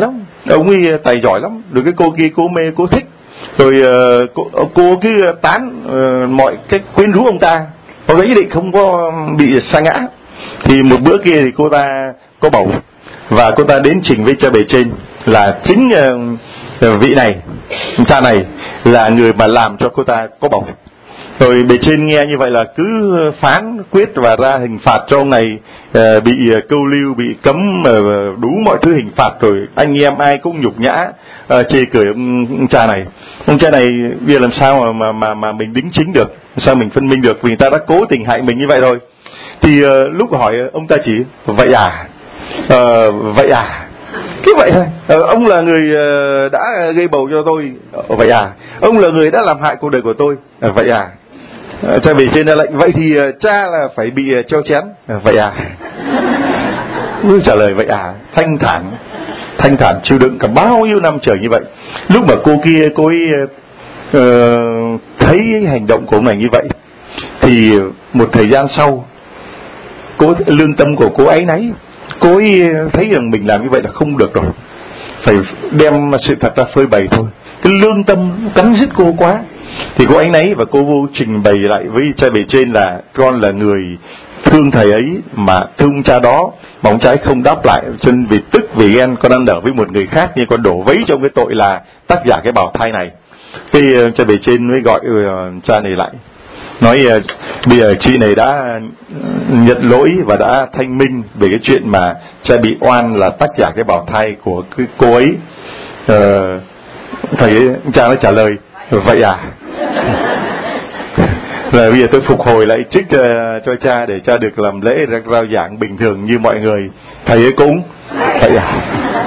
S2: ông ấy tài giỏi lắm, rồi cái cô kia cô mê, cô thích, rồi uh, cô, cô cứ tán uh, mọi cách quyến rũ ông ta. Ông ấy định không có bị sa ngã. Thì một bữa kia thì cô ta có bầu, và cô ta đến trình với cha bề trên là chính uh, vị này, cha này là người mà làm cho cô ta có bầu. Rồi bề trên nghe như vậy là cứ phán quyết và ra hình phạt cho ông này, uh, bị uh, câu lưu, bị cấm uh, đủ mọi thứ hình phạt. Rồi anh em ai cũng nhục nhã, uh, chê cười ông, ông cha này. Ông cha này bây giờ làm sao mà mà mà, mà mình đính chính được, sao mình phân minh được, vì người ta đã cố tình hại mình như vậy rồi. Thì uh, lúc hỏi ông ta chỉ vậy à, uh, vậy à, cứ vậy thôi. Uh, ông là người uh, đã gây bầu cho tôi, uh, vậy à. Ông là người đã làm hại cuộc đời của tôi, uh, vậy à. Uh, cha bề trên ra lệnh, vậy thì uh, cha là phải bị uh, treo chén, uh, vậy à. Cứ trả lời vậy à, thanh thản, thanh thản chịu đựng cả bao nhiêu năm trời như vậy. Lúc mà cô kia cô ấy uh, thấy hành động của ông này như vậy, thì một thời gian sau, cô lương tâm của cô ấy nấy, cô ấy thấy rằng mình làm như vậy là không được rồi, phải đem sự thật ra phơi bày thôi. Cái lương tâm cắn rứt cô quá, thì cô ấy nấy và cô vô trình bày lại với cha bề trên là con là người thương thầy ấy mà thương cha đó, mà ông cha ấy không đáp lại, cho nên vì tức vì ghen con ăn ở với một người khác, nhưng con đổ vấy trong cái tội là tác giả cái bào thai này. Cái cha bề trên mới gọi uh, cha này lại, nói uh, bây giờ chị này đã nhận lỗi và đã thanh minh về cái chuyện mà cha bị oan là tác giả cái bào thai của cái cô ấy. Uh, thầy ấy, cha nó trả lời vậy à. Rồi bây giờ tôi phục hồi lại trích uh, cho cha để cha được làm lễ rao giảng bình thường như mọi người. Thầy ấy cũng vậy à.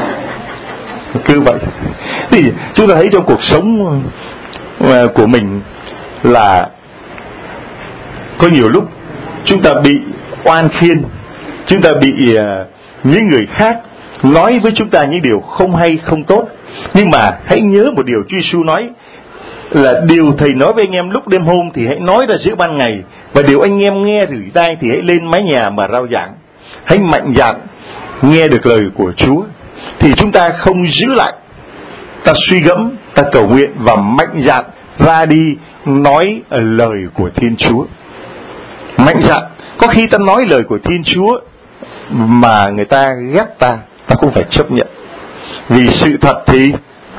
S2: Cứ vậy. Thì chúng ta thấy trong cuộc sống uh, của mình là có nhiều lúc chúng ta bị oan khiên, chúng ta bị uh, những người khác nói với chúng ta những điều không hay không tốt. Nhưng mà hãy nhớ một điều Chúa Giêsu nói là điều thầy nói với anh em lúc đêm hôm thì hãy nói ra giữa ban ngày, và điều anh em nghe rủi tai thì hãy lên mái nhà mà rao giảng. Hãy mạnh dạn nghe được lời của Chúa, thì chúng ta không giữ lại, ta suy gẫm, ta cầu nguyện và mạnh dạn ra đi nói lời của Thiên Chúa. Mạnh dạn. Có khi ta nói lời của Thiên Chúa mà người ta ghét ta, ta cũng phải chấp nhận, vì sự thật thì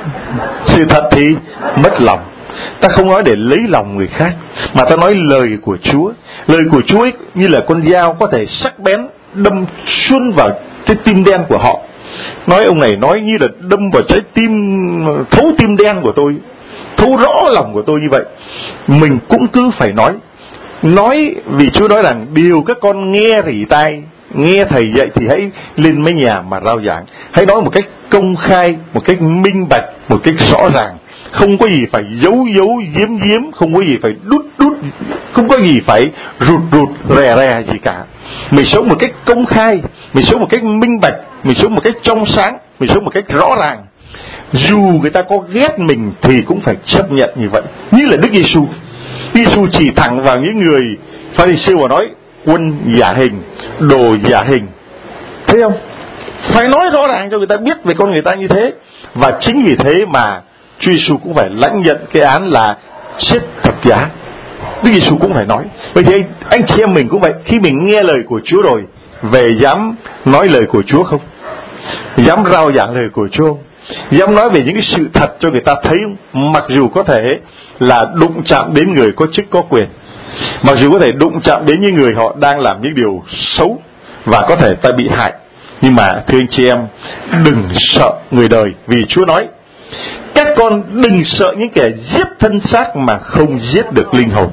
S2: sự thật thì mất lòng. Ta không nói để lấy lòng người khác, mà ta nói lời của Chúa. Lời của Chúa ấy như là con dao có thể sắc bén đâm xuyên vào cái tim đen của họ. Nói ông này nói như là đâm vào trái tim, thấu tim đen của tôi, thấu rõ lòng của tôi như vậy. Mình cũng cứ phải nói. Nói vì Chúa nói rằng điều các con nghe rỉ tai, nghe thầy dạy thì hãy lên mấy nhà mà rao giảng. Hãy nói một cách công khai, một cách minh bạch, một cách rõ ràng. Không có gì phải giấu giấu, giếm giếm, không có gì phải đút đút, không có gì phải rụt rụt, rè rè gì cả. Mình sống một cách công khai, mình sống một cách minh bạch, mình sống một cách trong sáng, mình sống một cách rõ ràng. Dù người ta có ghét mình thì cũng phải chấp nhận như vậy. Như là Đức Giêsu. Đức Giêsu chỉ thẳng vào những người Pha-ri-siêu và nói quân giả hình, đồ giả hình. Thấy không? Phải nói rõ ràng cho người ta biết về con người ta như thế. Và chính vì thế mà Chúa Giêsu cũng phải lãnh nhận cái án là chết thập giá. Đức Giêsu cũng phải nói. Vậy thì anh chị em mình cũng vậy. Khi mình nghe lời của Chúa rồi, về dám nói lời của Chúa không? Dám rao giảng lời của Chúa không? Dám nói về những cái sự thật cho người ta thấy không? Mặc dù có thể là đụng chạm đến người có chức có quyền, mặc dù có thể đụng chạm đến những người họ đang làm những điều xấu và có thể ta bị hại. Nhưng mà thưa anh chị em, đừng sợ người đời, vì Chúa nói các con đừng sợ những kẻ giết thân xác mà không giết được linh hồn.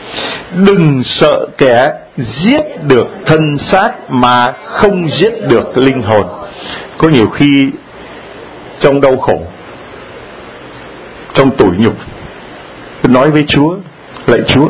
S2: Đừng sợ kẻ giết được thân xác mà không giết được linh hồn. Có nhiều khi trong đau khổ, trong tủi nhục, nói với Chúa, lạy Chúa,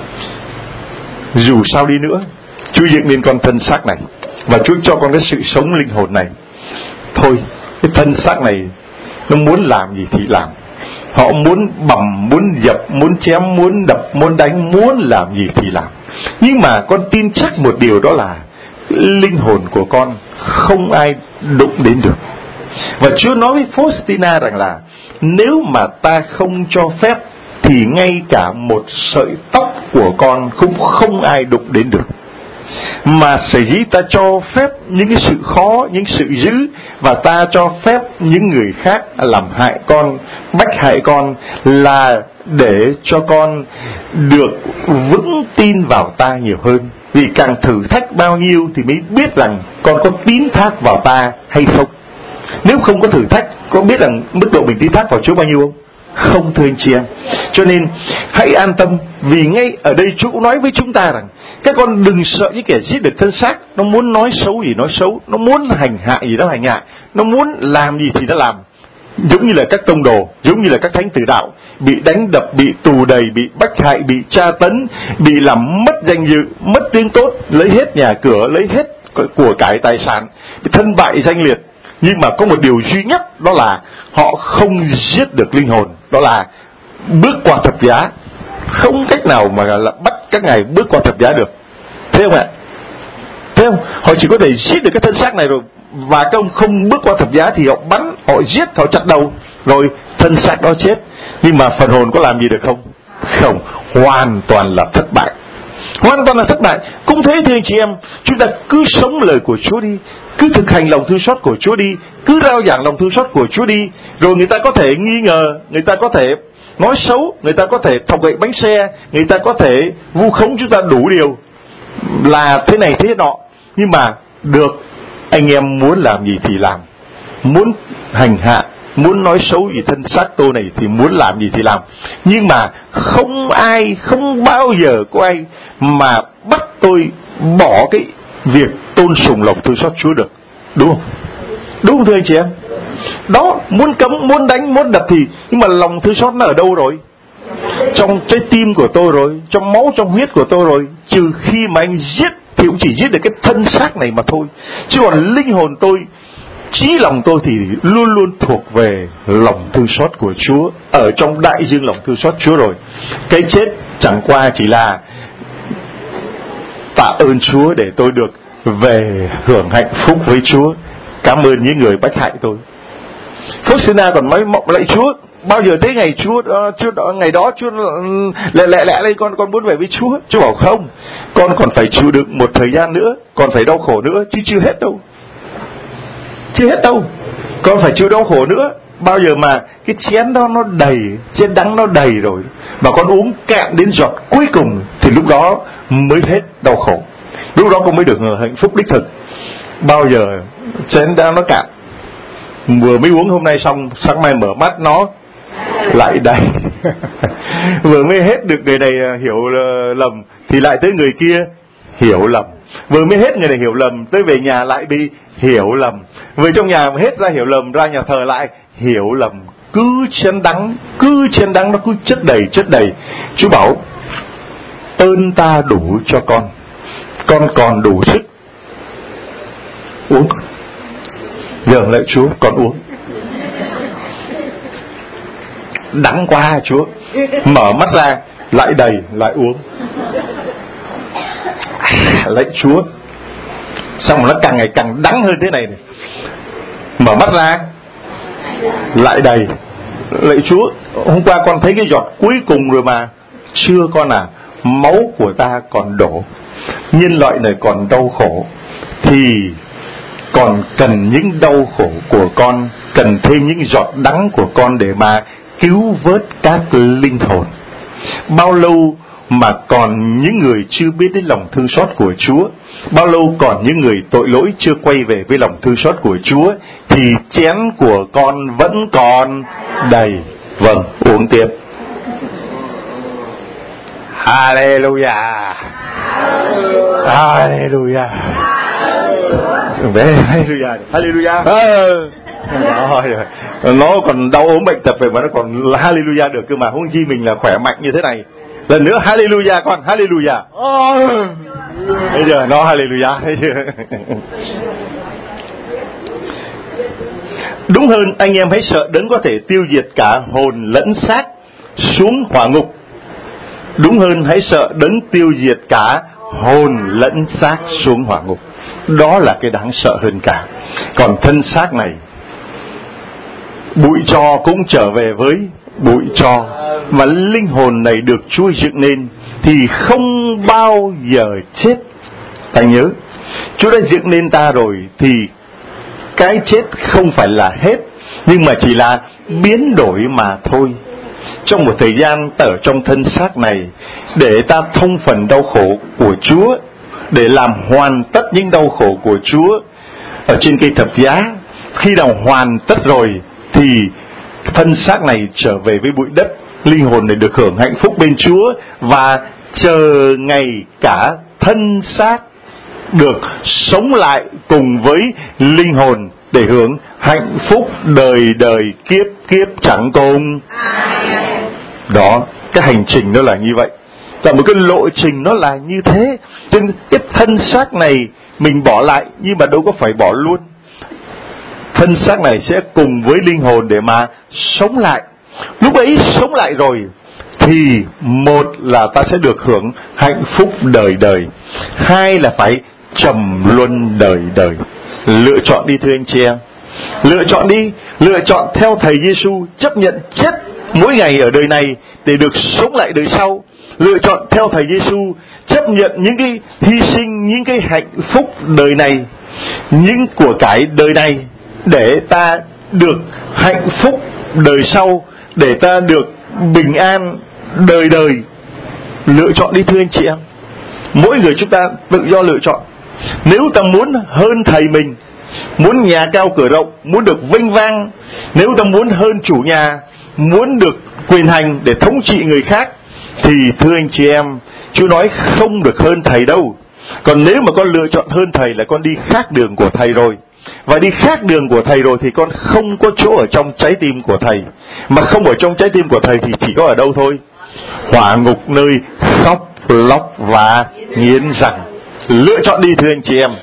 S2: dù sao đi nữa Chúa dựng nên con thân xác này, và Chúa cho con cái sự sống linh hồn này. Thôi, cái thân xác này nó muốn làm gì thì làm. Họ muốn bầm, muốn dập, muốn chém, muốn đập, muốn đánh, muốn làm gì thì làm. Nhưng mà con tin chắc một điều, đó là linh hồn của con không ai đụng đến được. Và Chúa nói với Faustina rằng là nếu mà ta không cho phép thì ngay cả một sợi tóc của con cũng không ai đụng đến được. Mà sở dĩ ta cho phép những cái sự khó, những sự dữ, và ta cho phép những người khác làm hại con, bách hại con, là để cho con được vững tin vào ta nhiều hơn. Vì càng thử thách bao nhiêu thì mới biết rằng con có tín thác vào ta hay không. Nếu không có thử thách, có biết rằng mức độ mình tín thác vào Chúa bao nhiêu không? Không, thưa anh chị em. Cho nên hãy an tâm, vì ngay ở đây Chúa cũng nói với chúng ta rằng các con đừng sợ những kẻ giết được thân xác. Nó muốn nói xấu gì nói xấu, nó muốn hành hạ gì nó hành hạ, nó muốn làm gì thì nó làm. Giống như là các tông đồ, giống như là các thánh tử đạo, bị đánh đập, bị tù đầy, bị bách hại, bị tra tấn, bị làm mất danh dự, mất tiếng tốt, lấy hết nhà cửa, lấy hết của cải tài sản, bị thân bại danh liệt. Nhưng mà có một điều duy nhất, đó là họ không giết được linh hồn, đó là bước qua thập giá. Không cách nào mà là bắt các ngài bước qua thập giá được. Thấy không ạ? Thấy không? Họ chỉ có thể giết được cái thân xác này rồi, và các ông không bước qua thập giá thì họ bắn, họ giết, họ chặt đầu, rồi thân xác đó chết. Nhưng mà phần hồn có làm gì được không? Không, hoàn toàn là thất bại. Hoàn toàn là thất bại. Cũng thế thưa anh chị em, chúng ta cứ sống lời của Chúa đi, cứ thực hành lòng thương xót của Chúa đi, cứ rao giảng lòng thương xót của Chúa đi. Rồi người ta có thể nghi ngờ, người ta có thể nói xấu, người ta có thể thọc gậy bánh xe, người ta có thể vu khống chúng ta đủ điều là thế này thế nọ. Nhưng mà được, anh em muốn làm gì thì làm, muốn hành hạ, muốn nói xấu gì thân xác tôi này thì muốn làm gì thì làm. Nhưng mà không ai, không bao giờ có ai mà bắt tôi bỏ cái việc tôn sùng lòng thương xót Chúa được. Đúng không? Đúng không thưa anh chị em? Đó, muốn cấm, muốn đánh, muốn đập thì, nhưng mà lòng thương xót nó ở đâu rồi? Trong trái tim của tôi rồi, trong máu, trong huyết của tôi rồi. Trừ khi mà anh giết thì cũng chỉ giết được cái thân xác này mà thôi. Chứ còn linh hồn tôi, trí lòng tôi thì luôn luôn thuộc về lòng thương xót của Chúa, ở trong đại dương lòng thương xót Chúa rồi. Cái chết chẳng qua chỉ là tạ ơn Chúa để tôi được về hưởng hạnh phúc với Chúa. Cảm ơn những người bách hại tôi. Faustina còn nói mộng lạy Chúa, bao giờ tới ngày Chúa, uh, Chúa đó, ngày đó Chúa lẹ lẹ lẹ lên, con con muốn về với Chúa. Chúa bảo không, con còn phải chịu đựng một thời gian nữa, còn phải đau khổ nữa, chứ chưa hết đâu. Chưa hết đâu, con phải chịu đau khổ nữa. Bao giờ mà cái chén đó nó đầy, chén đắng nó đầy rồi, mà con uống cạn đến giọt cuối cùng, thì lúc đó mới hết đau khổ. Lúc đó con mới được hạnh phúc đích thực. Bao giờ chén đắng nó cạn, vừa mới uống hôm nay xong, sáng mai mở mắt nó lại đầy. Vừa mới hết được người này hiểu lầm thì lại tới người kia hiểu lầm. Vừa mới hết người này hiểu lầm, tới về nhà lại bị hiểu lầm. Vừa trong nhà mà hết ra hiểu lầm, ra nhà thờ lại hiểu lầm. Cứ chén đắng, cứ chén đắng nó cứ chất đầy chất đầy. Chúa bảo ơn ta đủ cho con, con còn đủ sức uống. Giờ lại Chúa, con uống. Đắng quá Chúa. Mở mắt ra lại đầy, lại uống. À, lạy Chúa. Xong rồi nó càng ngày càng đắng hơn thế này này. Mở mắt ra lại đầy. Lạy Chúa, hôm qua con thấy cái giọt cuối cùng rồi mà. Chưa con à, máu của ta còn đổ, nhân loại này còn đau khổ, thì còn cần những đau khổ của con, cần thêm những giọt đắng của con để mà cứu vớt các linh hồn. Bao lâu mà còn những người chưa biết đến lòng thương xót của Chúa, bao lâu còn những người tội lỗi chưa quay về với lòng thương xót của Chúa, thì chén của con vẫn còn đầy. Vâng, uống tiếp. Hallelujah, Hallelujah, Hallelujah, Hallelujah. À, nó còn đau ốm bệnh tật về mà nó còn Hallelujah được cơ mà, huống chi mình là khỏe mạnh như thế này. Lần nữa Hallelujah con, Hallelujah. Bây giờ nó Hallelujah, thấy chưa? Đúng hơn, anh em hãy sợ Đấng có thể tiêu diệt cả hồn lẫn xác xuống hỏa ngục. Đúng hơn, hãy sợ Đấng tiêu diệt cả hồn lẫn xác xuống hỏa ngục. Đó là cái đáng sợ hơn cả. Còn thân xác này bụi tro cũng trở về với bụi tro. Và linh hồn này được Chúa dựng nên thì không bao giờ chết. Ta nhớ, Chúa đã dựng nên ta rồi thì cái chết không phải là hết, nhưng mà chỉ là biến đổi mà thôi. Trong một thời gian ta ở trong thân xác này, để ta thông phần đau khổ của Chúa, để làm hoàn tất những đau khổ của Chúa ở trên cây thập giá. Khi nào hoàn tất rồi thì thân xác này trở về với bụi đất, linh hồn này được hưởng hạnh phúc bên Chúa, và chờ ngày cả thân xác được sống lại cùng với linh hồn để hưởng hạnh phúc đời đời kiếp kiếp chẳng cùng. Đó, cái hành trình nó là như vậy, và một cái lộ trình nó là như thế. Cho nên cái thân xác này mình bỏ lại, nhưng mà đâu có phải bỏ luôn. Thân xác này sẽ cùng với linh hồn để mà sống lại. Lúc ấy sống lại rồi thì một là ta sẽ được hưởng hạnh phúc đời đời, hai là phải trầm luân đời đời. Lựa chọn đi thưa anh chị em, lựa chọn đi, lựa chọn theo Thầy Giêsu, chấp nhận chết mỗi ngày ở đời này để được sống lại đời sau. Lựa chọn theo Thầy Giêsu, chấp nhận những cái hy sinh, những cái hạnh phúc đời này, những của cải đời này, để ta được hạnh phúc đời sau, để ta được bình an đời đời. Lựa chọn đi thưa anh chị em. Mỗi người chúng ta tự do lựa chọn. Nếu ta muốn hơn thầy mình, muốn nhà cao cửa rộng, muốn được vinh vang, nếu ta muốn hơn chủ nhà, muốn được quyền hành để thống trị người khác, thì thưa anh chị em, Chúa nói không được hơn thầy đâu. Còn nếu mà con lựa chọn hơn thầy là con đi khác đường của thầy rồi. Và đi khác đường của thầy rồi thì con không có chỗ ở trong trái tim của thầy. Mà không ở trong trái tim của thầy thì chỉ có ở đâu thôi? Hỏa ngục, nơi khóc lóc và nghiến răng. Lựa chọn đi thưa anh chị em.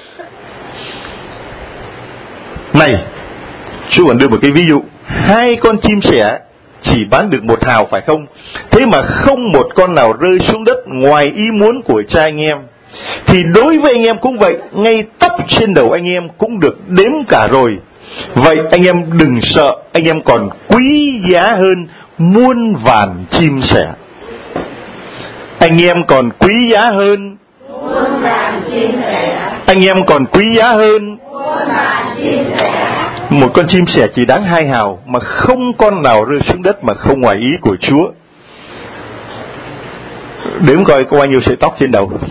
S2: Này, Chúa còn đưa một cái ví dụ. Hai con chim sẻ chỉ bán được một hào phải không? Thế mà không một con nào rơi xuống đất ngoài ý muốn của cha anh em. Thì đối với anh em cũng vậy, ngay tóc trên đầu anh em cũng được đếm cả rồi. Vậy anh em đừng sợ, anh em còn quý giá hơn muôn vàn chim sẻ. Anh em còn quý giá hơn muôn vàn chim sẻ. Anh em còn quý giá hơn muôn vàn chim sẻ. Một con chim sẻ chỉ đáng hai hào, mà không con nào rơi xuống đất mà không ngoài ý của Chúa. Đếm coi có bao nhiêu sợi tóc trên đầu.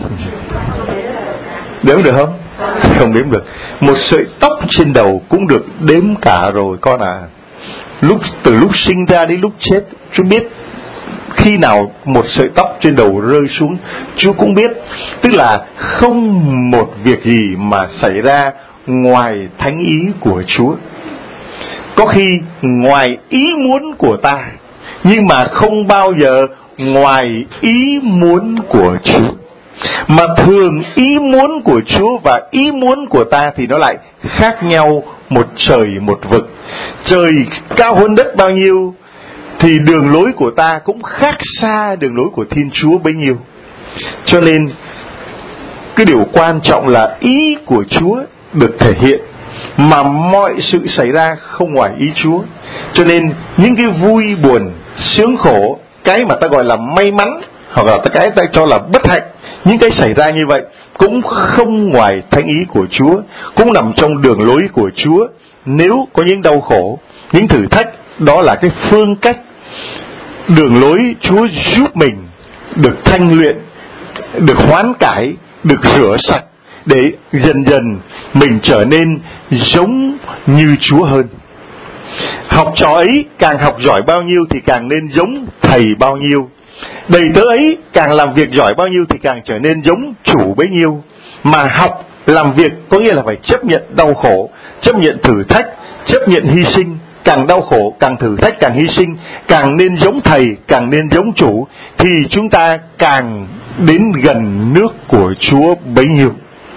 S2: Đếm được không? Không đếm được. Một sợi tóc trên đầu cũng được đếm cả rồi con à. Lúc từ lúc sinh ra đến lúc chết, Chúa biết khi nào một sợi tóc trên đầu rơi xuống, Chúa cũng biết. Tức là không một việc gì mà xảy ra ngoài thánh ý của Chúa. Có khi ngoài ý muốn của ta, nhưng mà không bao giờ ngoài ý muốn của Chúa. Mà thường ý muốn của Chúa và ý muốn của ta thì nó lại khác nhau một trời một vực. Trời cao hơn đất bao nhiêu thì đường lối của ta cũng khác xa đường lối của Thiên Chúa bấy nhiêu. Cho nên cái điều quan trọng là ý của Chúa được thể hiện, mà mọi sự xảy ra không ngoài ý Chúa. Cho nên những cái vui buồn, sướng khổ, cái mà ta gọi là may mắn, hoặc là cái ta cho là bất hạnh, những cái xảy ra như vậy cũng không ngoài thánh ý của Chúa, cũng nằm trong đường lối của Chúa. Nếu có những đau khổ, những thử thách, đó là cái phương cách, đường lối Chúa giúp mình được thanh luyện, được hoán cải, được rửa sạch, để dần dần mình trở nên giống như Chúa hơn. Học trò ấy càng học giỏi bao nhiêu thì càng nên giống thầy bao nhiêu. Đầy tớ ấy càng làm việc giỏi bao nhiêu thì càng trở nên giống chủ bấy nhiêu. Mà học làm việc có nghĩa là phải chấp nhận đau khổ, chấp nhận thử thách, chấp nhận hy sinh. Càng đau khổ, càng thử thách, càng hy sinh, càng nên giống thầy, càng nên giống chủ, thì chúng ta càng đến gần nước của Chúa bấy nhiêu.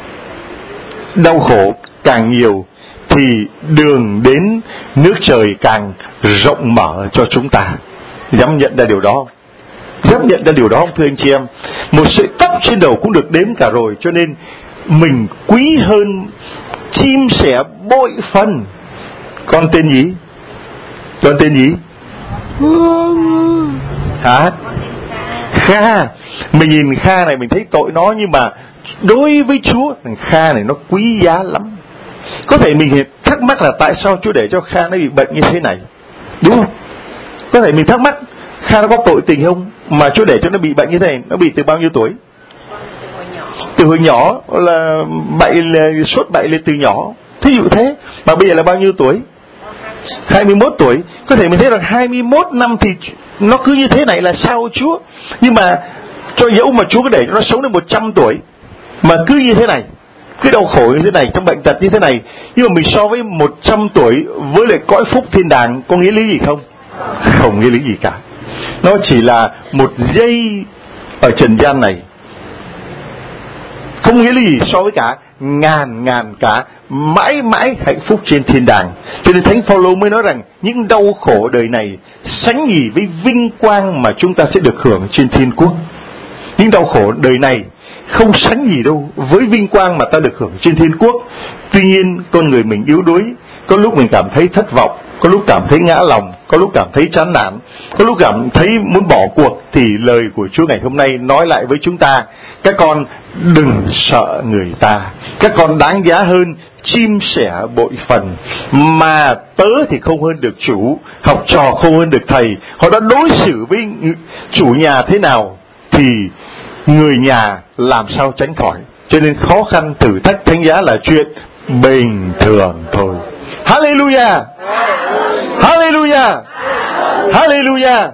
S2: Đau khổ càng nhiều thì đường đến nước trời càng rộng mở cho chúng ta. Dám nhận ra điều đó không? Dám nhận ra điều đó không thưa anh chị em? Một sợi tóc trên đầu cũng được đếm cả rồi. Cho nên mình quý hơn chim sẻ bội phần. Con tên gì? Con tên gì? Hả? Kha. Mình nhìn Kha này mình thấy tội nó, nhưng mà đối với Chúa, thằng Kha này nó quý giá lắm. Có thể mình thắc mắc là tại sao Chúa để cho Kha nó bị bệnh như thế này, đúng không? Có thể mình thắc mắc Kha nó có tội tình không mà Chúa để cho nó bị bệnh như thế này. Nó bị từ bao nhiêu tuổi? Từ hồi nhỏ, là bậy là sốt bậy lên từ nhỏ. Thí dụ thế. Mà bây giờ là bao nhiêu tuổi? hai mươi mốt tuổi. Có thể mình thấy rằng hai mươi mốt năm thì nó cứ như thế này là sao Chúa? Nhưng mà cho dẫu mà Chúa có để cho nó sống đến một trăm tuổi mà cứ như thế này, cứ đau khổ như thế này, trong bệnh tật như thế này, nhưng mà mình so với một trăm tuổi với lại cõi phúc thiên đàng, có nghĩa lý gì không? Không nghĩa lý gì cả. Nó chỉ là một giây ở trần gian này, không nghĩa lý gì so với cả ngàn ngàn cả mãi mãi hạnh phúc trên thiên đàng. Cho nên Thánh Phaolô mới nói rằng những đau khổ đời này sánh gì với vinh quang mà chúng ta sẽ được hưởng trên thiên quốc. Những đau khổ đời này không sánh gì đâu với vinh quang mà ta được hưởng trên thiên quốc. Tuy nhiên con người mình yếu đuối, có lúc mình cảm thấy thất vọng, có lúc cảm thấy ngã lòng, có lúc cảm thấy chán nản, có lúc cảm thấy muốn bỏ cuộc. Thì lời của Chúa ngày hôm nay nói lại với chúng ta: các con đừng sợ người ta, các con đáng giá hơn chim sẻ bội phần. Mà tớ thì không hơn được chủ, học trò không hơn được thầy. Họ đã đối xử với chủ nhà thế nào thì người nhà làm sao tránh khỏi. Cho nên khó khăn thử thách thánh giá là chuyện bình thường thôi. Hallelujah, Hallelujah, Hallelujah.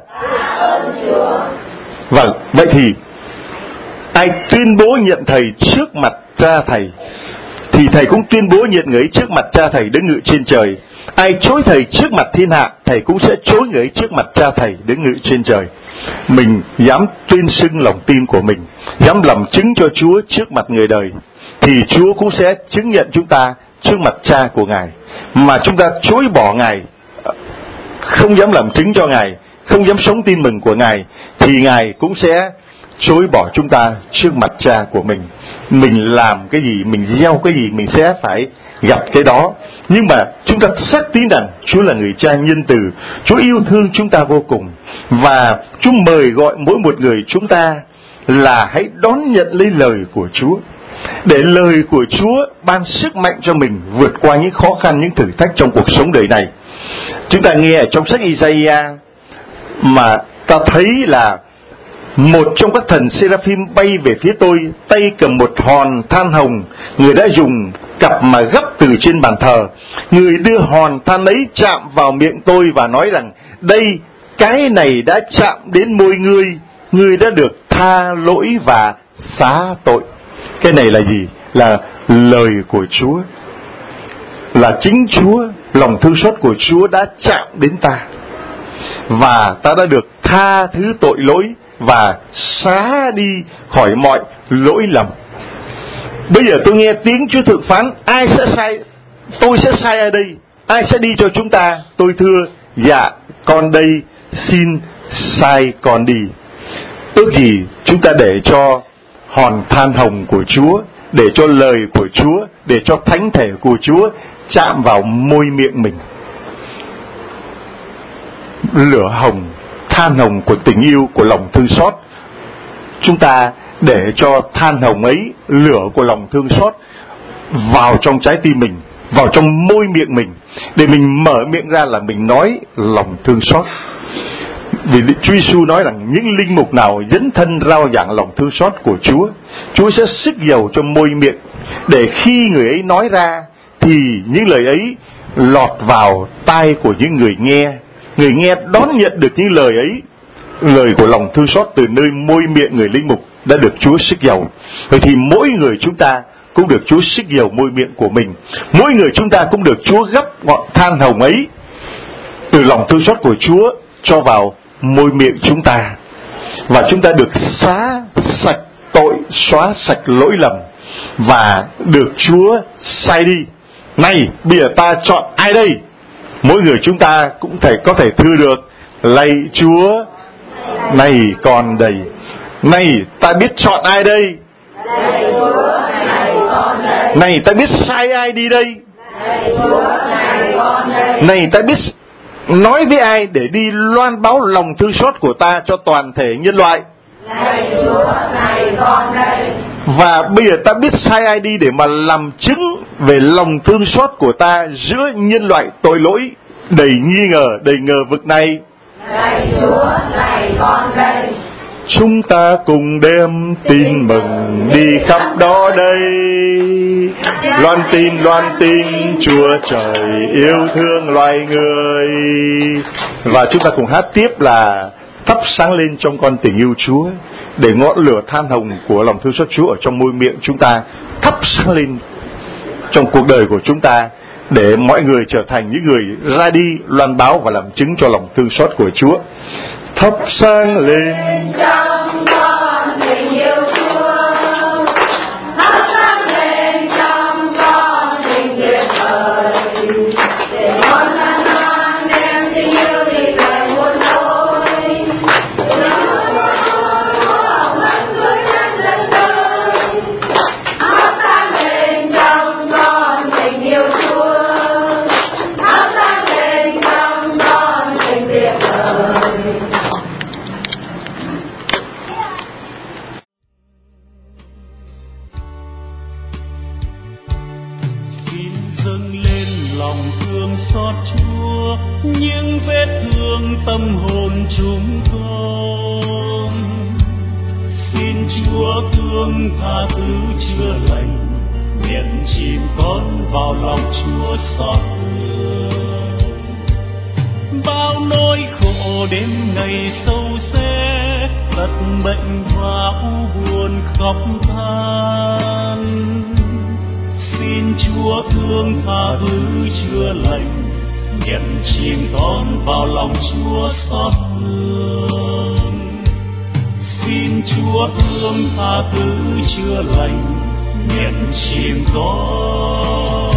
S2: Vâng, vậy thì ai tuyên bố nhận thầy trước mặt cha thầy thì thầy cũng tuyên bố nhận người ấy trước mặt cha thầy đứng ngự trên trời. Ai chối thầy trước mặt thiên hạ, thầy cũng sẽ chối người ấy trước mặt cha thầy đứng ngự trên trời. Mình dám tuyên xưng lòng tin của mình, dám làm chứng cho Chúa trước mặt người đời, thì Chúa cũng sẽ chứng nhận chúng ta trước mặt cha của Ngài. Mà chúng ta chối bỏ Ngài, không dám làm chứng cho Ngài, không dám sống tin mừng của Ngài, thì Ngài cũng sẽ chối bỏ chúng ta trước mặt cha của mình. Mình làm cái gì, mình gieo cái gì, mình sẽ phải gặp cái đó. Nhưng mà chúng ta xác tín rằng Chúa là người cha nhân từ, Chúa yêu thương chúng ta vô cùng, và Chúa mời gọi mỗi một người chúng ta là hãy đón nhận lấy lời của Chúa, để lời của Chúa ban sức mạnh cho mình vượt qua những khó khăn, những thử thách trong cuộc sống đời này. Chúng ta nghe ở trong sách Isaiah mà ta thấy là một trong các thần Seraphim bay về phía tôi, tay cầm một hòn than hồng. Người đã dùng cặp mà gấp từ trên bàn thờ. Người đưa hòn than ấy chạm vào miệng tôi và nói rằng: đây, cái này đã chạm đến môi ngươi, ngươi đã được tha lỗi và xá tội. Cái này là gì? Là lời của Chúa, là chính Chúa, lòng thương xót của Chúa đã chạm đến ta, và ta đã được tha thứ tội lỗi và xá đi khỏi mọi lỗi lầm. Bây giờ tôi nghe tiếng Chúa thượng phán: ai sẽ sai? Tôi sẽ sai ai đây? Ai sẽ đi cho chúng ta? Tôi thưa: dạ, con đây, xin sai con đi. Ước gì chúng ta để cho hòn than hồng của Chúa, để cho lời của Chúa, để cho thánh thể của Chúa chạm vào môi miệng mình. Lửa hồng, than hồng của tình yêu, của lòng thương xót. Chúng ta để cho than hồng ấy, lửa của lòng thương xót vào trong trái tim mình, vào trong môi miệng mình, để mình mở miệng ra là mình nói lòng thương xót. Vì Chúa Giêsu nói rằng những linh mục nào dấn thân rao giảng lòng thương xót của Chúa, Chúa sẽ xức dầu cho môi miệng, để khi người ấy nói ra thì những lời ấy lọt vào tai của những người nghe. Người nghe đón nhận được những lời ấy, lời của lòng thương xót từ nơi môi miệng người linh mục đã được Chúa xức dầu. Vậy thì mỗi người chúng ta cũng được Chúa xức dầu môi miệng của mình. Mỗi người chúng ta cũng được Chúa gấp ngọn than hồng ấy từ lòng thương xót của Chúa cho vào môi miệng chúng ta, và chúng ta được xá sạch tội, xóa sạch lỗi lầm, và được Chúa sai đi. Này, bây giờ ta chọn ai đây? Mỗi người chúng ta cũng thể có thể thưa được: lạy Chúa, này con đây. Này, ta biết chọn ai đây?
S3: Này, ta biết sai ai đi đây?
S2: Này, ta biết nói với ai để đi loan báo lòng thương xót của ta cho toàn thể nhân loại?
S3: Này Chúa, này con đây.
S2: Và bây giờ ta biết sai ai đi để mà làm chứng về lòng thương xót của ta giữa nhân loại tội lỗi đầy nghi ngờ, đầy ngờ vực này?
S3: Này Chúa, này con đây.
S2: Chúng ta cùng đem tin mừng đi khắp đó đây, loan tin, loan tin Chúa trời yêu thương loài người. Và chúng ta cùng hát tiếp là thắp sáng lên trong con tình yêu Chúa, để ngọn lửa than hồng của lòng thương xót Chúa ở trong môi miệng chúng ta thắp sáng lên trong cuộc đời của chúng ta, để mọi người trở thành những người ra đi loan báo và làm chứng cho lòng thương xót của Chúa. Thắp sáng lên
S3: trong con tình yêu Chúa, thắp sáng lên trong con tình tuyệt vời, để con thân hoan đem tình yêu đi về muôn lối. Thắp sáng lên trong con tình yêu Chúa, thắp sáng lên trong con tình tuyệt vời.
S1: Lòng thương xót Chúa những vết thương tâm hồn chúng con, xin Chúa thương tha thứ chữa lành, nguyện chìm con vào lòng Chúa xót thương. Bao nỗi khổ đêm ngày sâu xé, tật bệnh và u buồn khóc than, xin Chúa thương tha thứ chữa lành, nhận chìm con vào lòng Chúa xót thương. Xin Chúa thương tha thứ chữa lành, nhận chìm con